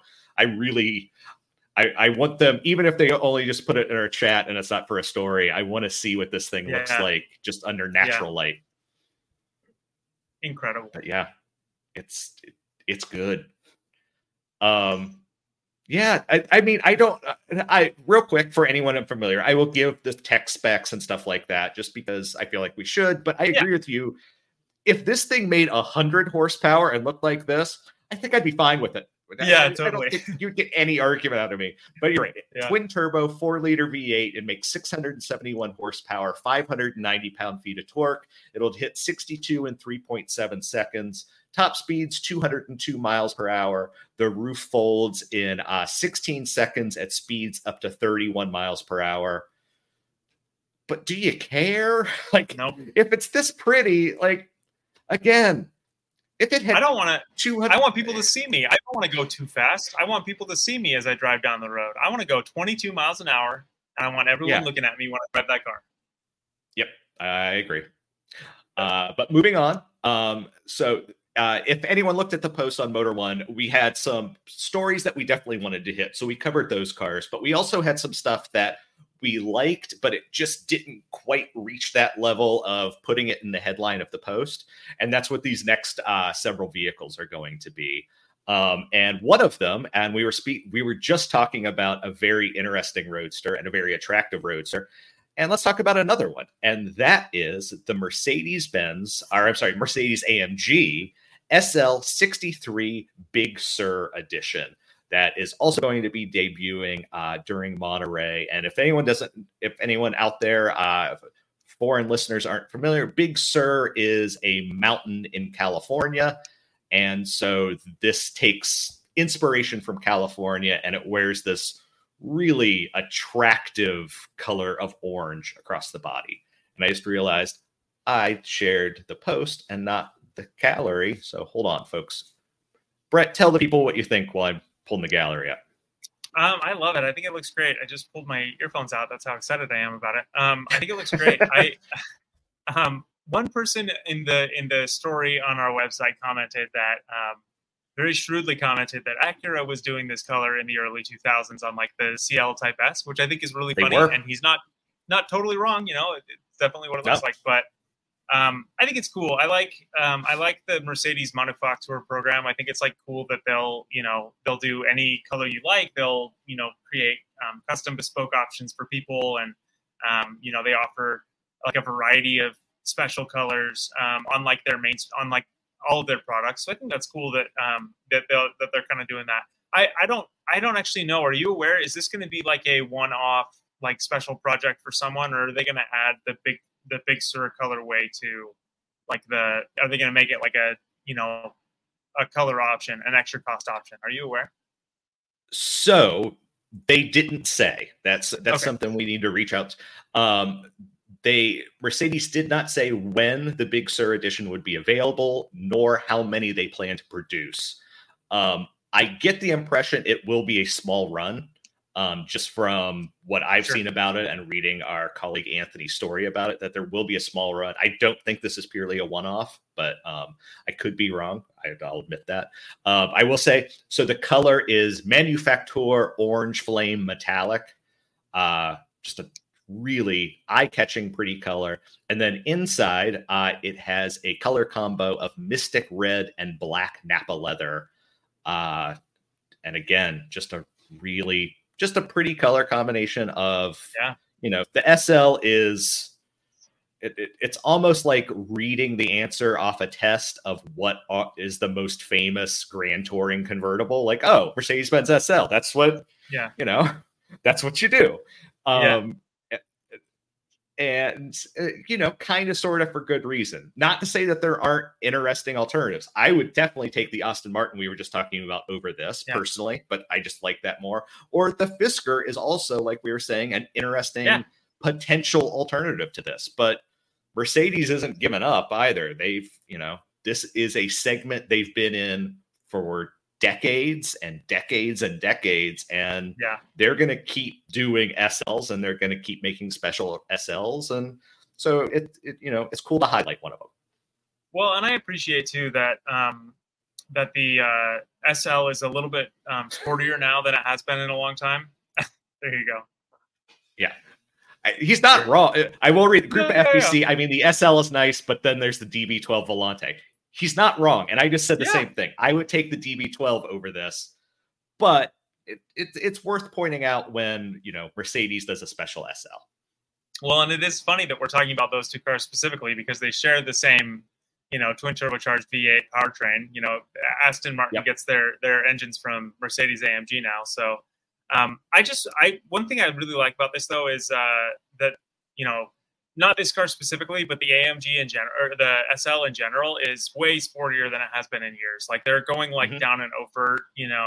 I want them, even if they only just put it in our chat and it's not for a story, I want to see what this thing looks like just under natural light. Incredible. But yeah, it's good. Yeah, I mean, real quick, for anyone unfamiliar, I will give the tech specs and stuff like that just because I feel like we should. But I agree with you. If this thing made 100 horsepower and looked like this, I think I'd be fine with it. Totally. I don't think you'd get any argument out of me. But you're right. Twin turbo, 4-liter V8. It makes 671 horsepower, 590 pound-feet of torque. It'll hit 62 in 3.7 seconds. Top speeds 202 miles per hour. The roof folds in 16 seconds at speeds up to 31 miles per hour. But do you care? Like, nope. If it's this pretty, like, again, if it had, I don't want to. I want people to see me. I don't want to go too fast. I want people to see me as I drive down the road. I want to go 22 miles an hour, and I want everyone looking at me when I drive that car. Yep, I agree. But moving on. If anyone looked at the post on Motor One, we had some stories that we definitely wanted to hit. So we covered those cars, but we also had some stuff that we liked, but it just didn't quite reach that level of putting it in the headline of the post. And that's what these next several vehicles are going to be. And one of them, and we were just talking about a very interesting roadster and a very attractive roadster. And let's talk about another one. And that is the Mercedes AMG SL63 Big Sur Edition. That is also going to be debuting during Monterey. And if anyone out there, foreign listeners aren't familiar, Big Sur is a mountain in California. And so this takes inspiration from California, and it wears this really attractive color of orange across the body. And I just realized I shared the post and not the gallery. So hold on, folks. Brett, tell the people what you think while I'm pulling the gallery up. I love it. I think it looks great. I just pulled my earphones out. That's how excited I am about it. I think it looks great. One person in the story on our website commented that very shrewdly commented that Acura was doing this color in the early 2000s on like the CL Type S, which I think is really funny. And he's not totally wrong. You know, it's definitely what it looks like. But I think it's cool. I like the Mercedes Manufaktur program. I think it's like cool that they'll do any color you like. They'll, create custom bespoke options for people. And, they offer like a variety of special colors on like all of their products. So I think that's cool that they're kind of doing that. I don't actually know. Are you aware? Is this going to be like a one-off, like special project for someone, or are they going to add the Big Sur colorway to like are they going to make it like a color option, an extra cost option? Are you aware? So they didn't say. That's okay. Something we need to reach out. Mercedes did not say when the Big Sur edition would be available, nor how many they plan to produce. I get the impression it will be a small run, just from what I've seen about it and reading our colleague Anthony's story about it, that there will be a small run. I don't think this is purely a one-off, but I could be wrong. I'll admit that. I will say, so the color is Manufacture Orange Flame Metallic. Just a really eye-catching, pretty color. And then inside, it has a color combo of Mystic Red and Black Napa Leather. And again, just a pretty color combination of, the SL is, it's almost like reading the answer off a test of what is the most famous Grand Touring convertible. Like, oh, Mercedes-Benz SL. That's what, that's what you do. And, kind of sort of for good reason. Not to say that there aren't interesting alternatives. I would definitely take the Aston Martin we were just talking about over this personally, but I just like that more. Or the Fisker is also, like we were saying, an interesting potential alternative to this. But Mercedes isn't giving up either. They've, this is a segment they've been in for decades and decades and decades, and they're going to keep doing SLs, and they're going to keep making special SLs, and so it's cool to highlight one of them. Well, and I appreciate too that that the SL is a little bit sportier now than it has been in a long time. There you go. Yeah. He's not wrong. I will read the Group FBC. I mean, the SL is nice, but then there's the DB12 Volante. He's not wrong. And I just said the same thing. I would take the DB12 over this, but it's worth pointing out when, Mercedes does a special SL. Well, and it is funny that we're talking about those two cars specifically because they share the same, twin turbocharged V8 powertrain. Aston Martin gets their engines from Mercedes AMG now. So one thing I really like about this though is that, not this car specifically, but the AMG in general, or the SL in general, is way sportier than it has been in years. Like they're going down an overt,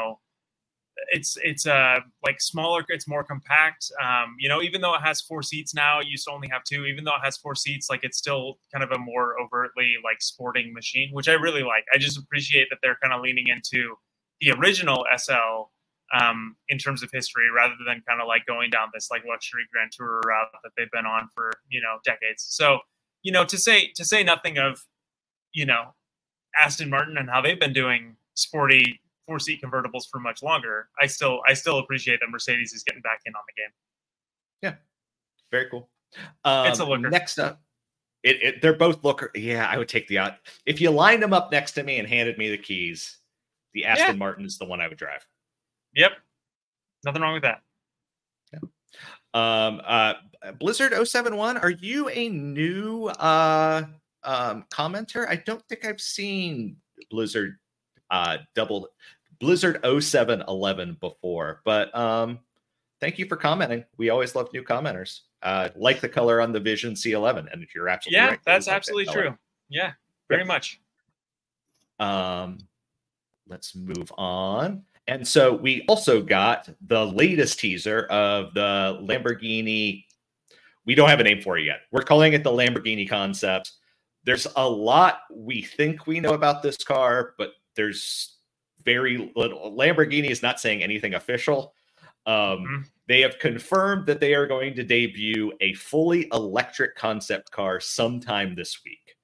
it's like smaller, it's more compact. Even though it has 4 seats now, it used to only have 2. Even though it has 4 seats, like it's still kind of a more overtly like sporting machine, which I really like. I just appreciate that they're kind of leaning into the original SL. In terms of history, rather than kind of like going down this like luxury Grand Tourer route that they've been on for decades. So to say nothing of Aston Martin and how they've been doing sporty 4-seat convertibles for much longer, I still appreciate that Mercedes is getting back in on the game. Yeah, very cool. It's a looker. Next up, they're both looker. Yeah, I would take the if you lined them up next to me and handed me the keys, the Aston Martin is the one I would drive. Yep. Nothing wrong with that. Yeah. Blizzard 071, are you a new commenter? I don't think I've seen Blizzard 0711 before, but thank you for commenting. We always love new commenters. Like the color on the Vision C11, and if you're absolutely right. Yeah, that's absolutely true. Yeah, very much. Let's move on. And so we also got the latest teaser of the Lamborghini. We don't have a name for it yet. We're calling it the Lamborghini concept. There's a lot we think we know about this car, but there's very little. Lamborghini is not saying anything official. They have confirmed that they are going to debut a fully electric concept car sometime this week.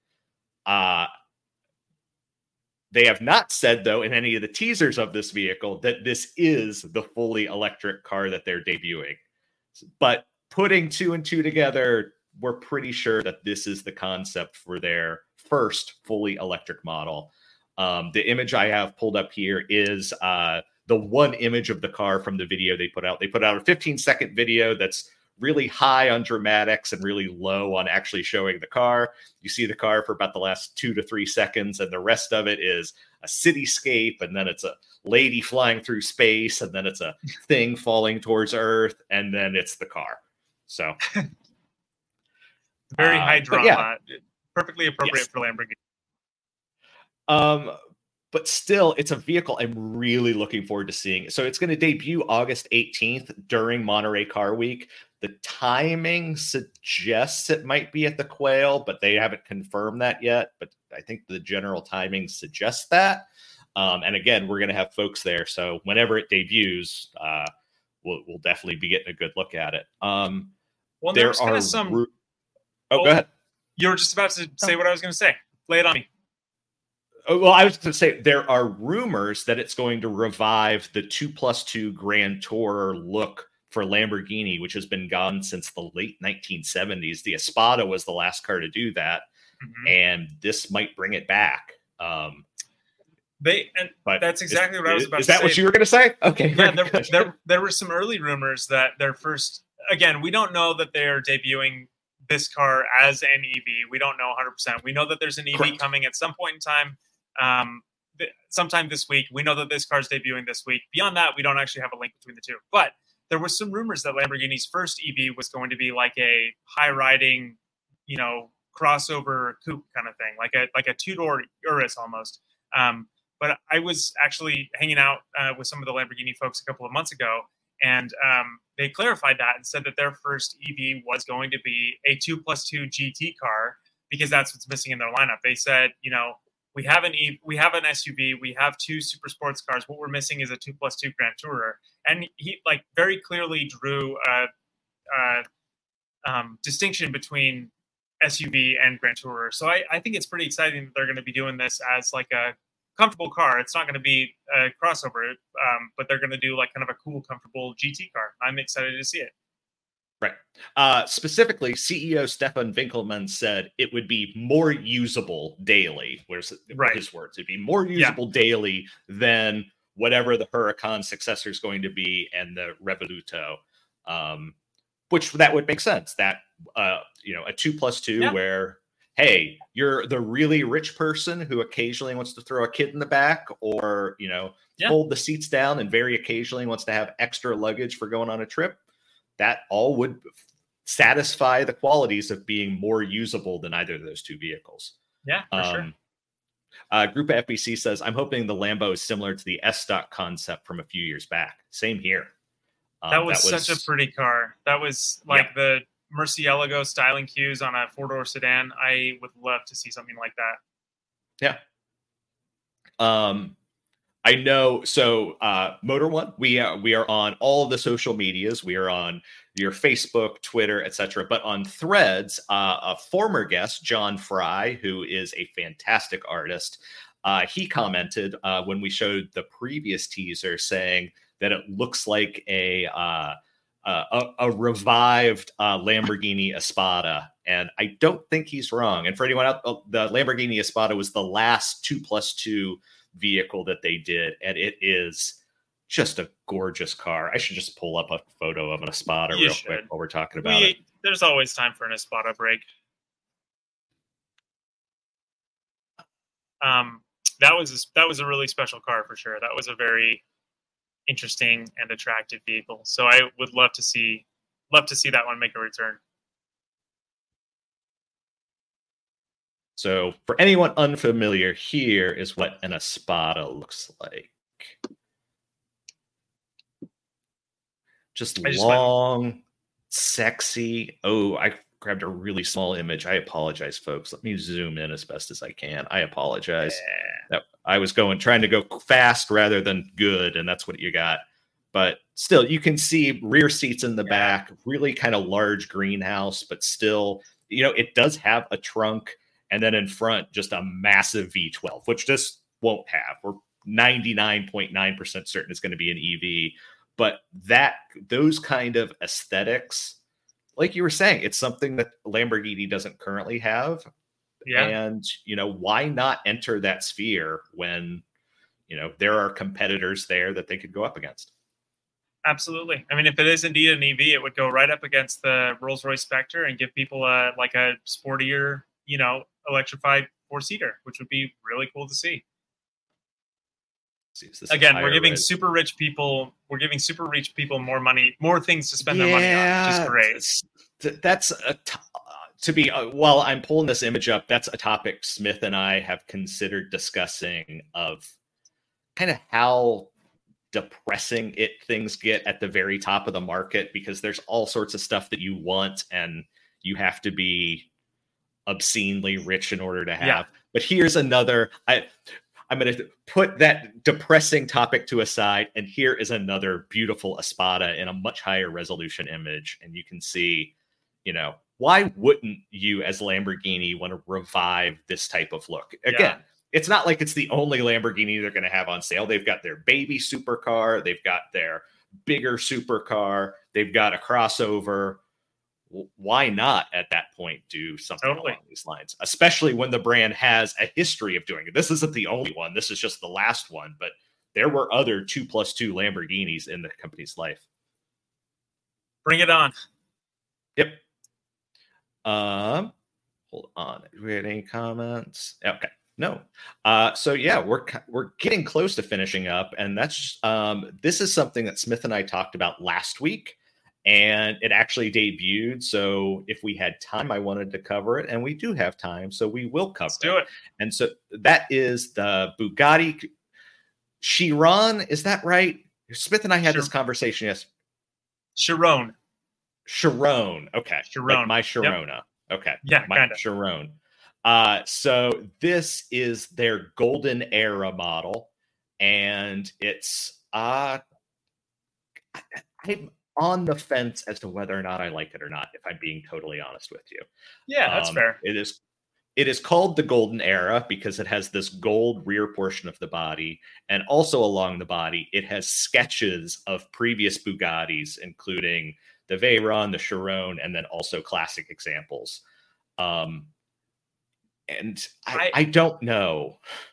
They have not said, though, in any of the teasers of this vehicle that this is the fully electric car that they're debuting. But putting 2 and 2 together, we're pretty sure that this is the concept for their first fully electric model. The image I have pulled up here is the one image of the car from the video they put out. They put out a 15-second video that's really high on dramatics and really low on actually showing the car. You see the car for about the last 2 to 3 seconds, and the rest of it is a cityscape, and then it's a lady flying through space, and then it's a thing falling towards Earth, and then it's the car. So very high drama, perfectly appropriate for Lamborghini. But still, it's a vehicle I'm really looking forward to seeing. So it's going to debut August 18th during Monterey Car Week. The timing suggests it might be at the Quail, but they haven't confirmed that yet. But I think the general timing suggests that. And again, we're going to have folks there. So whenever it debuts, we'll definitely be getting a good look at it. Well, there's kind of some. Go ahead. You were just about to say what I was going to say. Lay it on me. Well, I was going to say there are rumors that it's going to revive the 2+2 Grand Tourer look for Lamborghini, which has been gone since the late 1970s. The Espada was the last car to do that, and this might bring it back. That's exactly what I was about to say. Is that what you were going to say? Okay. Yeah, there were some early rumors that their first. Again, we don't know that they're debuting this car as an EV. We don't know 100%. We know that there's an EV coming at some point in time. Sometime this week. We know that this car is debuting this week. Beyond that, we don't actually have a link between the two. But there was some rumors that Lamborghini's first EV was going to be like a high-riding, crossover coupe kind of thing, like a two-door Urus almost. But I was actually hanging out with some of the Lamborghini folks a couple of months ago, and they clarified that and said that their first EV was going to be a 2+2 GT car because that's what's missing in their lineup. They said, we have an SUV, we have two super sports cars. What we're missing is a 2+2 Grand Tourer, and he very clearly drew a distinction between SUV and Grand Tourer. So I think it's pretty exciting that they're going to be doing this as like a comfortable car. It's not going to be a crossover, but they're going to do like kind of a cool, comfortable GT car. I'm excited to see it. Right. Specifically, CEO Stefan Winkelmann said it would be more usable daily. Where's his words? It'd be more usable daily than whatever the Huracan successor is going to be and the Revoluto, which that would make sense. That a 2+2 where, hey, you're the really rich person who occasionally wants to throw a kid in the back, or fold the seats down and very occasionally wants to have extra luggage for going on a trip. That all would satisfy the qualities of being more usable than either of those two vehicles. Yeah, for sure. Group FBC says, I'm hoping the Lambo is similar to the S-Stock concept from a few years back. Same here. That was such a pretty car. That was like the Murcielago styling cues on a four-door sedan. I would love to see something like that. Yeah. I know. So Motor One, we are on all of the social medias. We are on your Facebook, Twitter, etc. But on Threads, a former guest, John Fry, who is a fantastic artist, he commented when we showed the previous teaser saying that it looks like a revived Lamborghini Espada. And I don't think he's wrong. And for anyone else, the Lamborghini Espada was the last 2+2 vehicle that they did, and it is just a gorgeous car. I should just pull up a photo of an Espada real quick while we're talking about it. There's always time for an Espada break. That was a really special car for sure. That was a very interesting and attractive vehicle. So I would love to see that one make a return. So for anyone unfamiliar, here is what an Espada looks like. Just long, sexy. Oh, I grabbed a really small image. I apologize, folks. Let me zoom in as best as I can. I apologize. I was trying to go fast rather than good, and that's what you got. But still, you can see rear seats in the back, really kind of large greenhouse, but still, it does have a trunk. And then in front, just a massive V12, which this won't have. We're 99.9% certain it's going to be an EV. But those kind of aesthetics, like you were saying, it's something that Lamborghini doesn't currently have. Yeah. And, why not enter that sphere when, there are competitors there that they could go up against? Absolutely. I mean, if it is indeed an EV, it would go right up against the Rolls-Royce Spectre and give people a sportier, electrified four-seater, which would be really cool to see. Again, we're giving super rich people more money, more things to spend their money on, which is great. That's while I'm pulling this image up, that's a topic Smith and I have considered discussing, of kind of how depressing things get at the very top of the market, because there's all sorts of stuff that you want and you have to be obscenely rich in order to have. But here's another. I'm going to put that depressing topic to a side, and here is another beautiful Espada in a much higher resolution image, and you can see, why wouldn't you as Lamborghini want to revive this type of look? Again, it's not like it's the only Lamborghini they're going to have on sale. They've got their baby supercar, they've got their bigger supercar, they've got a crossover. Why not at that point do something along these lines, especially when the brand has a history of doing it? This isn't the only one. This is just the last one, but there were other 2+2 Lamborghinis in the company's life. Bring it on. Yep. Hold on. Do we have any comments? Okay. No. So yeah, we're getting close to finishing up, and that's this is something that Smith and I talked about last week. And it actually debuted. So if we had time, I wanted to cover it. And we do have time. So we will cover Let's do it. And so that is the Bugatti Chiron. Is that right? Smith and I had this conversation. Yes. Chiron. Okay. Chiron. Like my Sharona. Yep. Okay. Yeah, my Chiron. So this is their golden era model. And it's I'm on the fence as to whether or not I like it or not, if I'm being totally honest with you. Yeah, that's fair. It is called the Golden Era because it has this gold rear portion of the body, and also along the body, it has sketches of previous Bugattis, including the Veyron, the Chiron, and then also classic examples. And I don't know.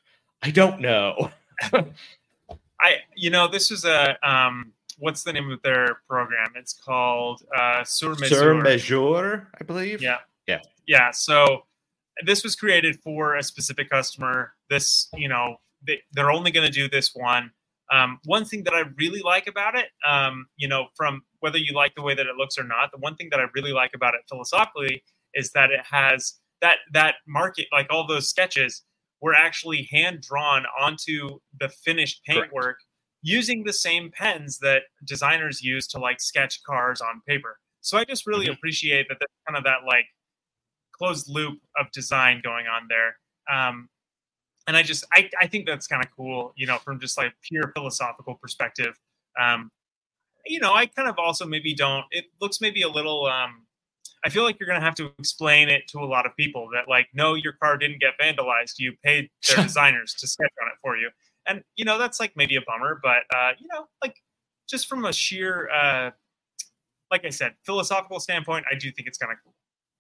This was a what's the name of their program? It's called Sur Mesure. Sur Mesure, I believe. Yeah. So this was created for a specific customer. This, they're only going to do this one. One thing that I really like about it, from whether you like the way that it looks or not, the one thing that I really like about it philosophically is that it has that market, like all those sketches were actually hand drawn onto the finished paintwork. Using the same pens that designers use to like sketch cars on paper. So I just really appreciate that there's kind of that like closed loop of design going on there. And I think that's kind of cool, from just like pure philosophical perspective. I kind of also maybe it looks maybe a little, I feel like you're going to have to explain it to a lot of people that like, no, your car didn't get vandalized. You paid their designers to sketch on it for you. And, that's like maybe a bummer, but, like just from a sheer, like I said, philosophical standpoint, I do think it's kind of cool.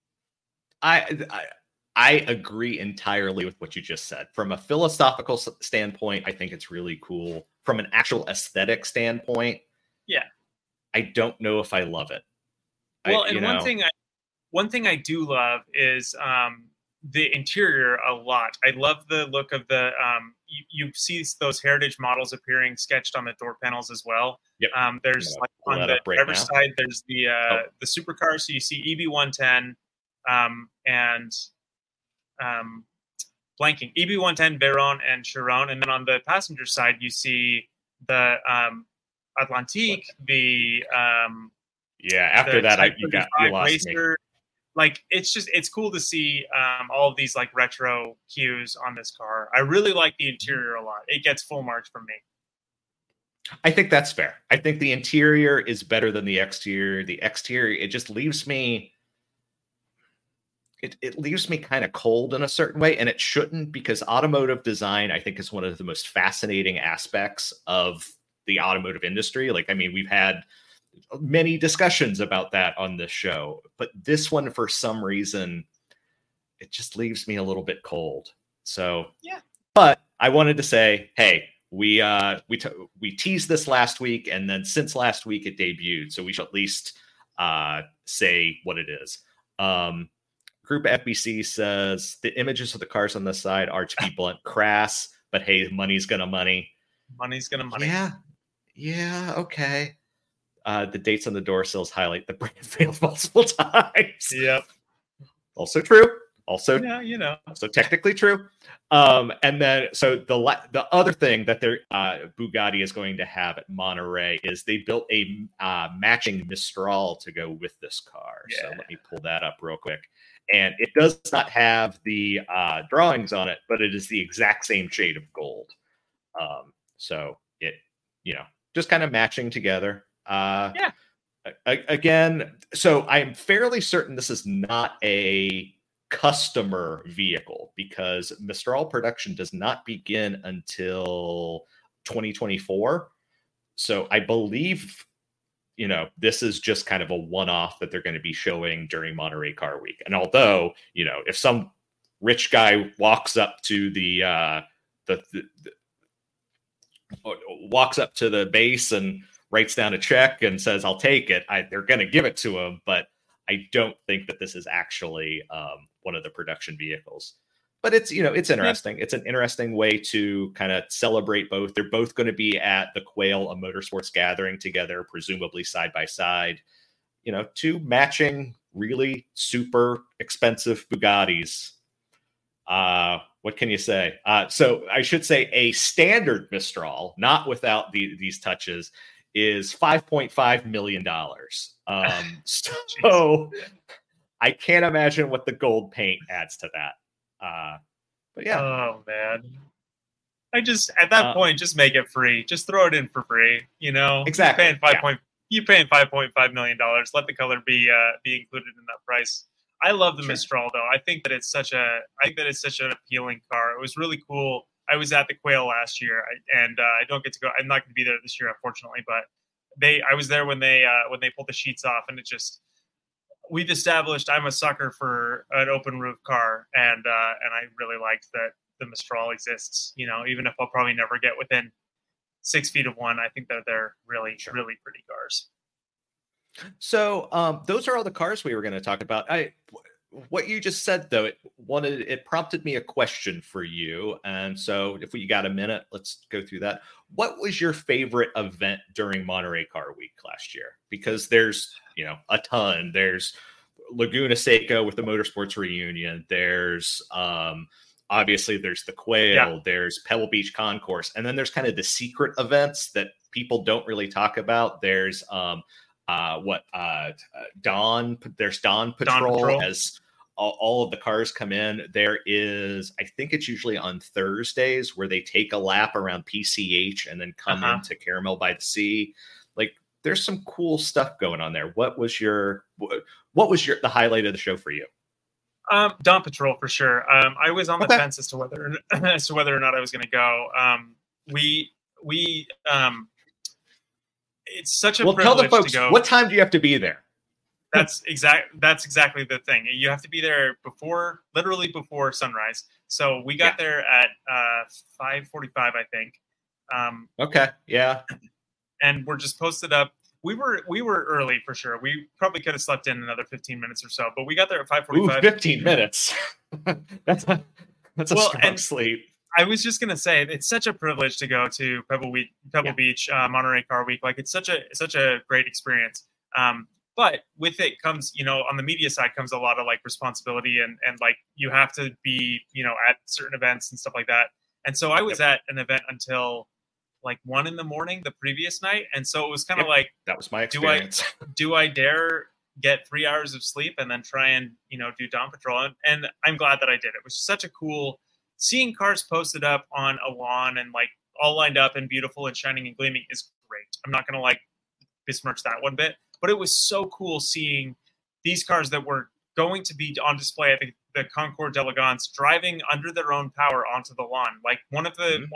I agree entirely with what you just said. From a philosophical standpoint, I think it's really cool. From an actual aesthetic standpoint, I don't know if I love it. Well, one thing I do love is the interior a lot. I love the look of the you see those heritage models appearing sketched on the door panels as well. Yep. There's like on the driver's side, there's the supercar. So you see EB110 and blanking EB110, Veyron, and Chiron, and then on the passenger side you see the Atlantique, the after that you lost Racer. Me. Like it's cool to see all of these like retro cues on this car. I really like the interior a lot. It gets full marks from me. I think that's fair. I think the interior is better than the exterior. The exterior, it just leaves me. It leaves me kind of cold in a certain way, and it shouldn't, because automotive design, I think, is one of the most fascinating aspects of the automotive industry. Like, I mean, we've had many discussions about that on this show, but this one, for some reason, it just leaves me a little bit cold. So, but I wanted to say, hey, we teased this last week, and then since last week it debuted, so we should at least say what it is. Group FBC says the images of the cars on the side are, to be blunt, crass, but hey, money's gonna money. Money's gonna money. Yeah, okay. The dates on the door sills highlight the brand failed multiple times. Yep. Also true. Also, so technically true. And then, so the other thing that their Bugatti is going to have at Monterey is they built a matching Mistral to go with this car. So let me pull that up real quick. and it does not have the drawings on it, but it is the exact same shade of gold. So it, just kind of matching together. Yeah. Again, so I'm fairly certain this is not a customer vehicle because Mistral production does not begin until 2024. So I believe, this is just kind of a one-off that they're going to be showing during Monterey Car Week. And although, if some rich guy walks up to the base and writes down a check and says, "I'll take it," they're going to give it to him. But I don't think that this is actually one of the production vehicles. But it's, it's interesting. It's an interesting way to kind of celebrate both. They're both going to be at the Quail, a motorsports gathering together, presumably side by side. Two matching, really super expensive Bugattis. What can you say? So I should say a standard Mistral, not without these touches, is $5.5 million. So I can't imagine what the gold paint adds to that. But yeah. Oh man. I just at that point just make it free. Just throw it in for free. Exactly. You paying $5.5 million. Let the color be included in that price. I love the Mistral though. I think that it's such an appealing car. It was really cool. I was at the Quail last year, and I don't get to go. I'm not going to be there this year, unfortunately. But I was there when they pulled the sheets off, and it just. We've established I'm a sucker for an open roof car, and I really liked that the Mistral exists. Even if I'll probably never get within 6 feet of one, I think that they're really really pretty cars. So those are all the cars we were going to talk about. What you just said though, it prompted me a question for you, and so if we got a minute, let's go through that. What was your favorite event during Monterey Car Week last year? Because there's a ton. There's Laguna Seca with the Motorsports Reunion. There's obviously there's the Quail. Yeah. There's Pebble Beach Concourse, and then there's kind of the secret events that people don't really talk about. There's Dawn. There's Dawn Patrol as all of the cars come in. There is, I think it's usually on Thursdays where they take a lap around PCH and then come into Caramel by the Sea. Like there's some cool stuff going on there. What was the highlight of the show for you? Dawn Patrol for sure. I was on the fence as to whether or not I was going to go. It's such a privilege tell the folks, to go. What time do you have to be there? That's exactly the thing. You have to be there literally before sunrise. So we got there at 5:45, I think. Okay. Yeah. And we're just posted up. We were early for sure. We probably could have slept in another 15 minutes or so, but we got there at 5:45. 15 minutes. That's a strong sleep. I was just gonna say it's such a privilege to go to Pebble Beach, Monterey Car Week. Like it's such a great experience. But with it comes, on the media side comes a lot of like responsibility and like you have to be, at certain events and stuff like that. And so I was at an event until like 1 a.m. the previous night. And so it was kind of like, that was my experience. Do I dare get 3 hours of sleep and then try and, do Dawn Patrol? And I'm glad that I did. It was such a cool seeing cars posted up on a lawn and like all lined up and beautiful and shining and gleaming is great. I'm not going to like besmirch that one bit. But it was so cool seeing these cars that were going to be on display at the Concours d'Elegance driving under their own power onto the lawn. Like one of the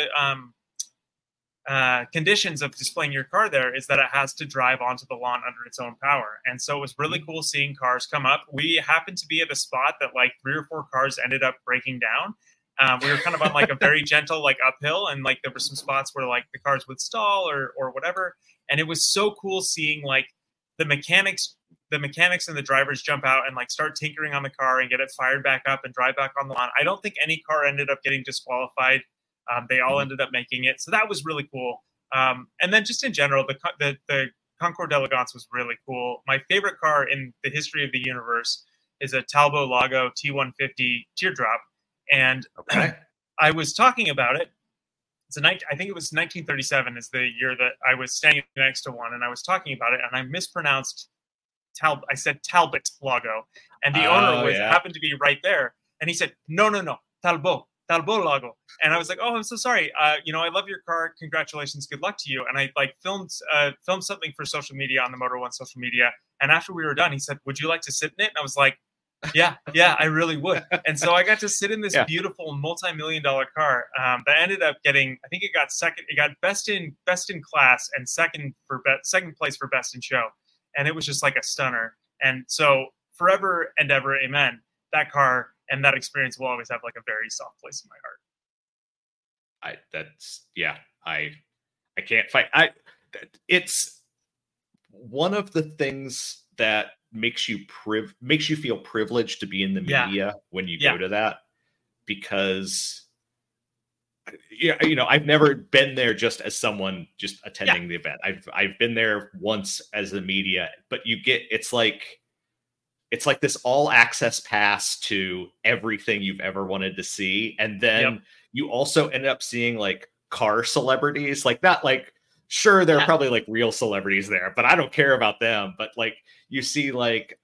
conditions of displaying your car there is that it has to drive onto the lawn under its own power. And so it was really cool seeing cars come up. We happened to be at a spot that like 3 or 4 cars ended up breaking down. We were kind of on like a very gentle like uphill, and like there were some spots where like the cars would stall or whatever. And it was so cool seeing like the mechanics and the drivers jump out and like start tinkering on the car and get it fired back up and drive back on the lawn. I don't think any car ended up getting disqualified. They all ended up making it. So that was really cool. And then just in general, the Concours d'Elegance was really cool. My favorite car in the history of the universe is a Talbot Lago T150 Teardrop. And I was talking about it. I think it was 1937 is the year that I was standing next to one, and I was talking about it, and I mispronounced I said Talbot Lago, and the owner happened to be right there, and he said, no, Talbot Lago. And I was like, oh, I'm so sorry. I love your car. Congratulations. Good luck to you. And I filmed something for social media on the Motor One social media. And after we were done, he said, would you like to sit in it? And I was like, yeah, I really would. And so I got to sit in this beautiful multi-million-dollar car that ended up getting, I think it got second. It got best in class and second place for best in show. And it was just like a stunner. And so forever and ever, amen. That car and that experience will always have like a very soft place in my heart. I can't fight. It's one of the things that makes you feel privileged to be in the media when you go to that, because I've never been there just as someone just attending the event. I've been there once as the media, but it's like this all access pass to everything you've ever wanted to see. And then you also end up seeing like car celebrities, like not like, sure, there are probably like real celebrities there, but I don't care about them. But like you see like,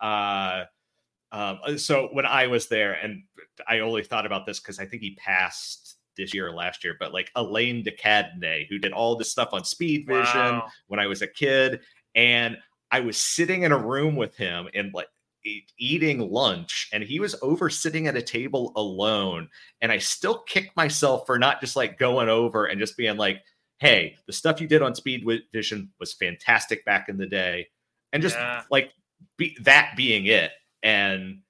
so when I was there, and I only thought about this because I think he passed this year or last year, but like Alain de Cadenet, who did all this stuff on Speed Vision when I was a kid. And I was sitting in a room with him and like eating lunch, and he was over sitting at a table alone. And I still kick myself for not just like going over and just being like, hey, the stuff you did on Speed Vision was fantastic back in the day. And just like being it. And,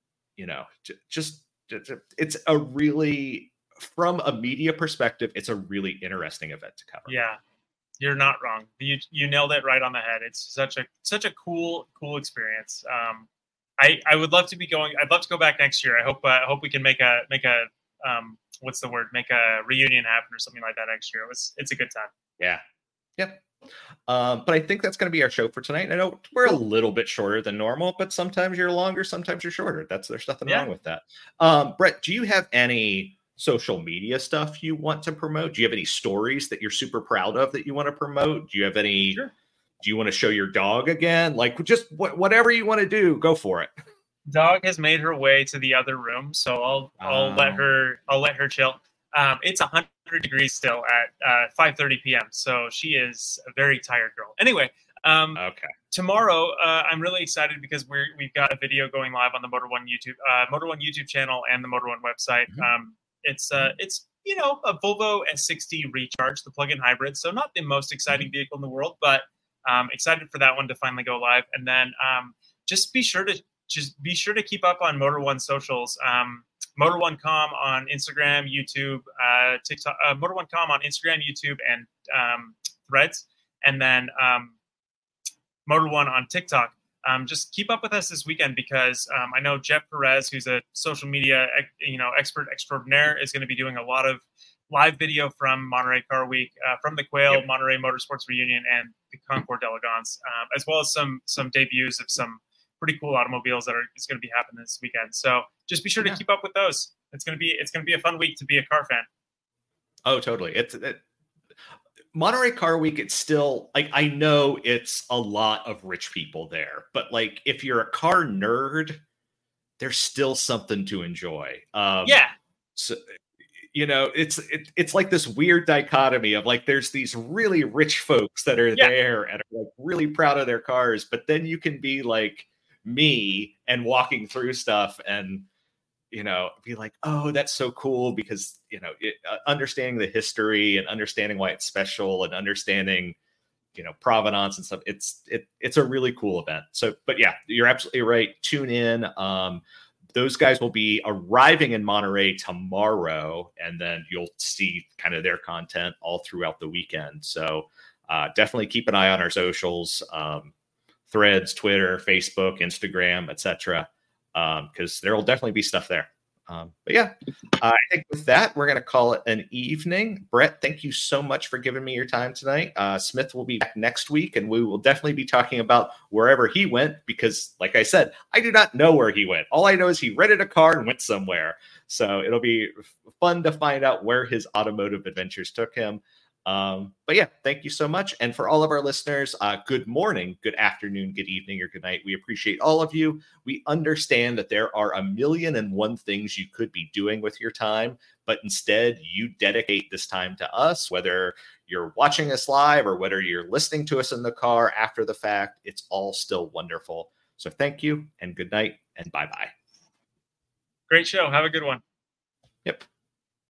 just it's a really, from a media perspective, it's a really interesting event to cover. Yeah, you're not wrong. You nailed it right on the head. It's such a cool experience. I would love to be going. I'd love to go back next year. I hope we can make a what's the word? Make a reunion happen or something like that next year. It's a good time. Yeah. Yep. But I think that's going to be our show for tonight. I know we're a little bit shorter than normal, but sometimes you're longer, sometimes you're shorter. There's nothing wrong with that. Brett, do you have any social media stuff you want to promote? Do you have any stories that you're super proud of that you want to promote? Do you have any? Sure. Do you want to show your dog again? Like, just whatever you want to do, go for it. Dog has made her way to the other room, so I'll let her chill. It's 100 degrees still at 5:30 p.m. So she is a very tired girl. Anyway, tomorrow I'm really excited because we've got a video going live on the Motor One YouTube channel and the Motor One website. Mm-hmm. It's a Volvo S60 Recharge, the plug-in hybrid. So not the most exciting vehicle in the world, but excited for that one to finally go live. And then just be sure to keep up on Motor One socials. Motor1.com on Instagram, YouTube, TikTok. Motor1.com on Instagram, YouTube, and Threads, and then Motor One on TikTok. Just keep up with us this weekend because I know Jeff Perez, who's a social media expert extraordinaire, is going to be doing a lot of live video from Monterey Car Week, from the Quail, Monterey Motorsports Reunion, and the Concours d'Elegance, as well as some debuts of some pretty cool automobiles it's going to be happening this weekend. So just be sure to keep up with those. It's going to be a fun week to be a car fan. Oh, totally. Monterey Car Week. It's still like, I know it's a lot of rich people there, but like, if you're a car nerd, there's still something to enjoy. So, it's like this weird dichotomy of like, there's these really rich folks that are there and are like really proud of their cars, but then you can be like me and walking through stuff and be like, oh, that's so cool, because understanding the history and understanding why it's special and understanding provenance and stuff, it's a really cool event. So, but yeah, you're absolutely right. Tune in. Those guys will be arriving in Monterey tomorrow, and then you'll see kind of their content all throughout the weekend. So definitely keep an eye on our socials. Threads, Twitter, Facebook, Instagram, etc. Because there will definitely be stuff there. But yeah, I think with that, we're going to call it an evening. Brett, thank you so much for giving me your time tonight. Smith will be back next week, and we will definitely be talking about wherever he went, because like I said, I do not know where he went. All I know is he rented a car and went somewhere. So it'll be fun to find out where his automotive adventures took him. But yeah, thank you so much. And for all of our listeners, good morning, good afternoon, good evening, or good night. We appreciate all of you. We understand that there are a million and one things you could be doing with your time, but instead you dedicate this time to us, whether you're watching us live or whether you're listening to us in the car after the fact. It's all still wonderful. So thank you and good night and bye-bye. Great show. Have a good one. Yep.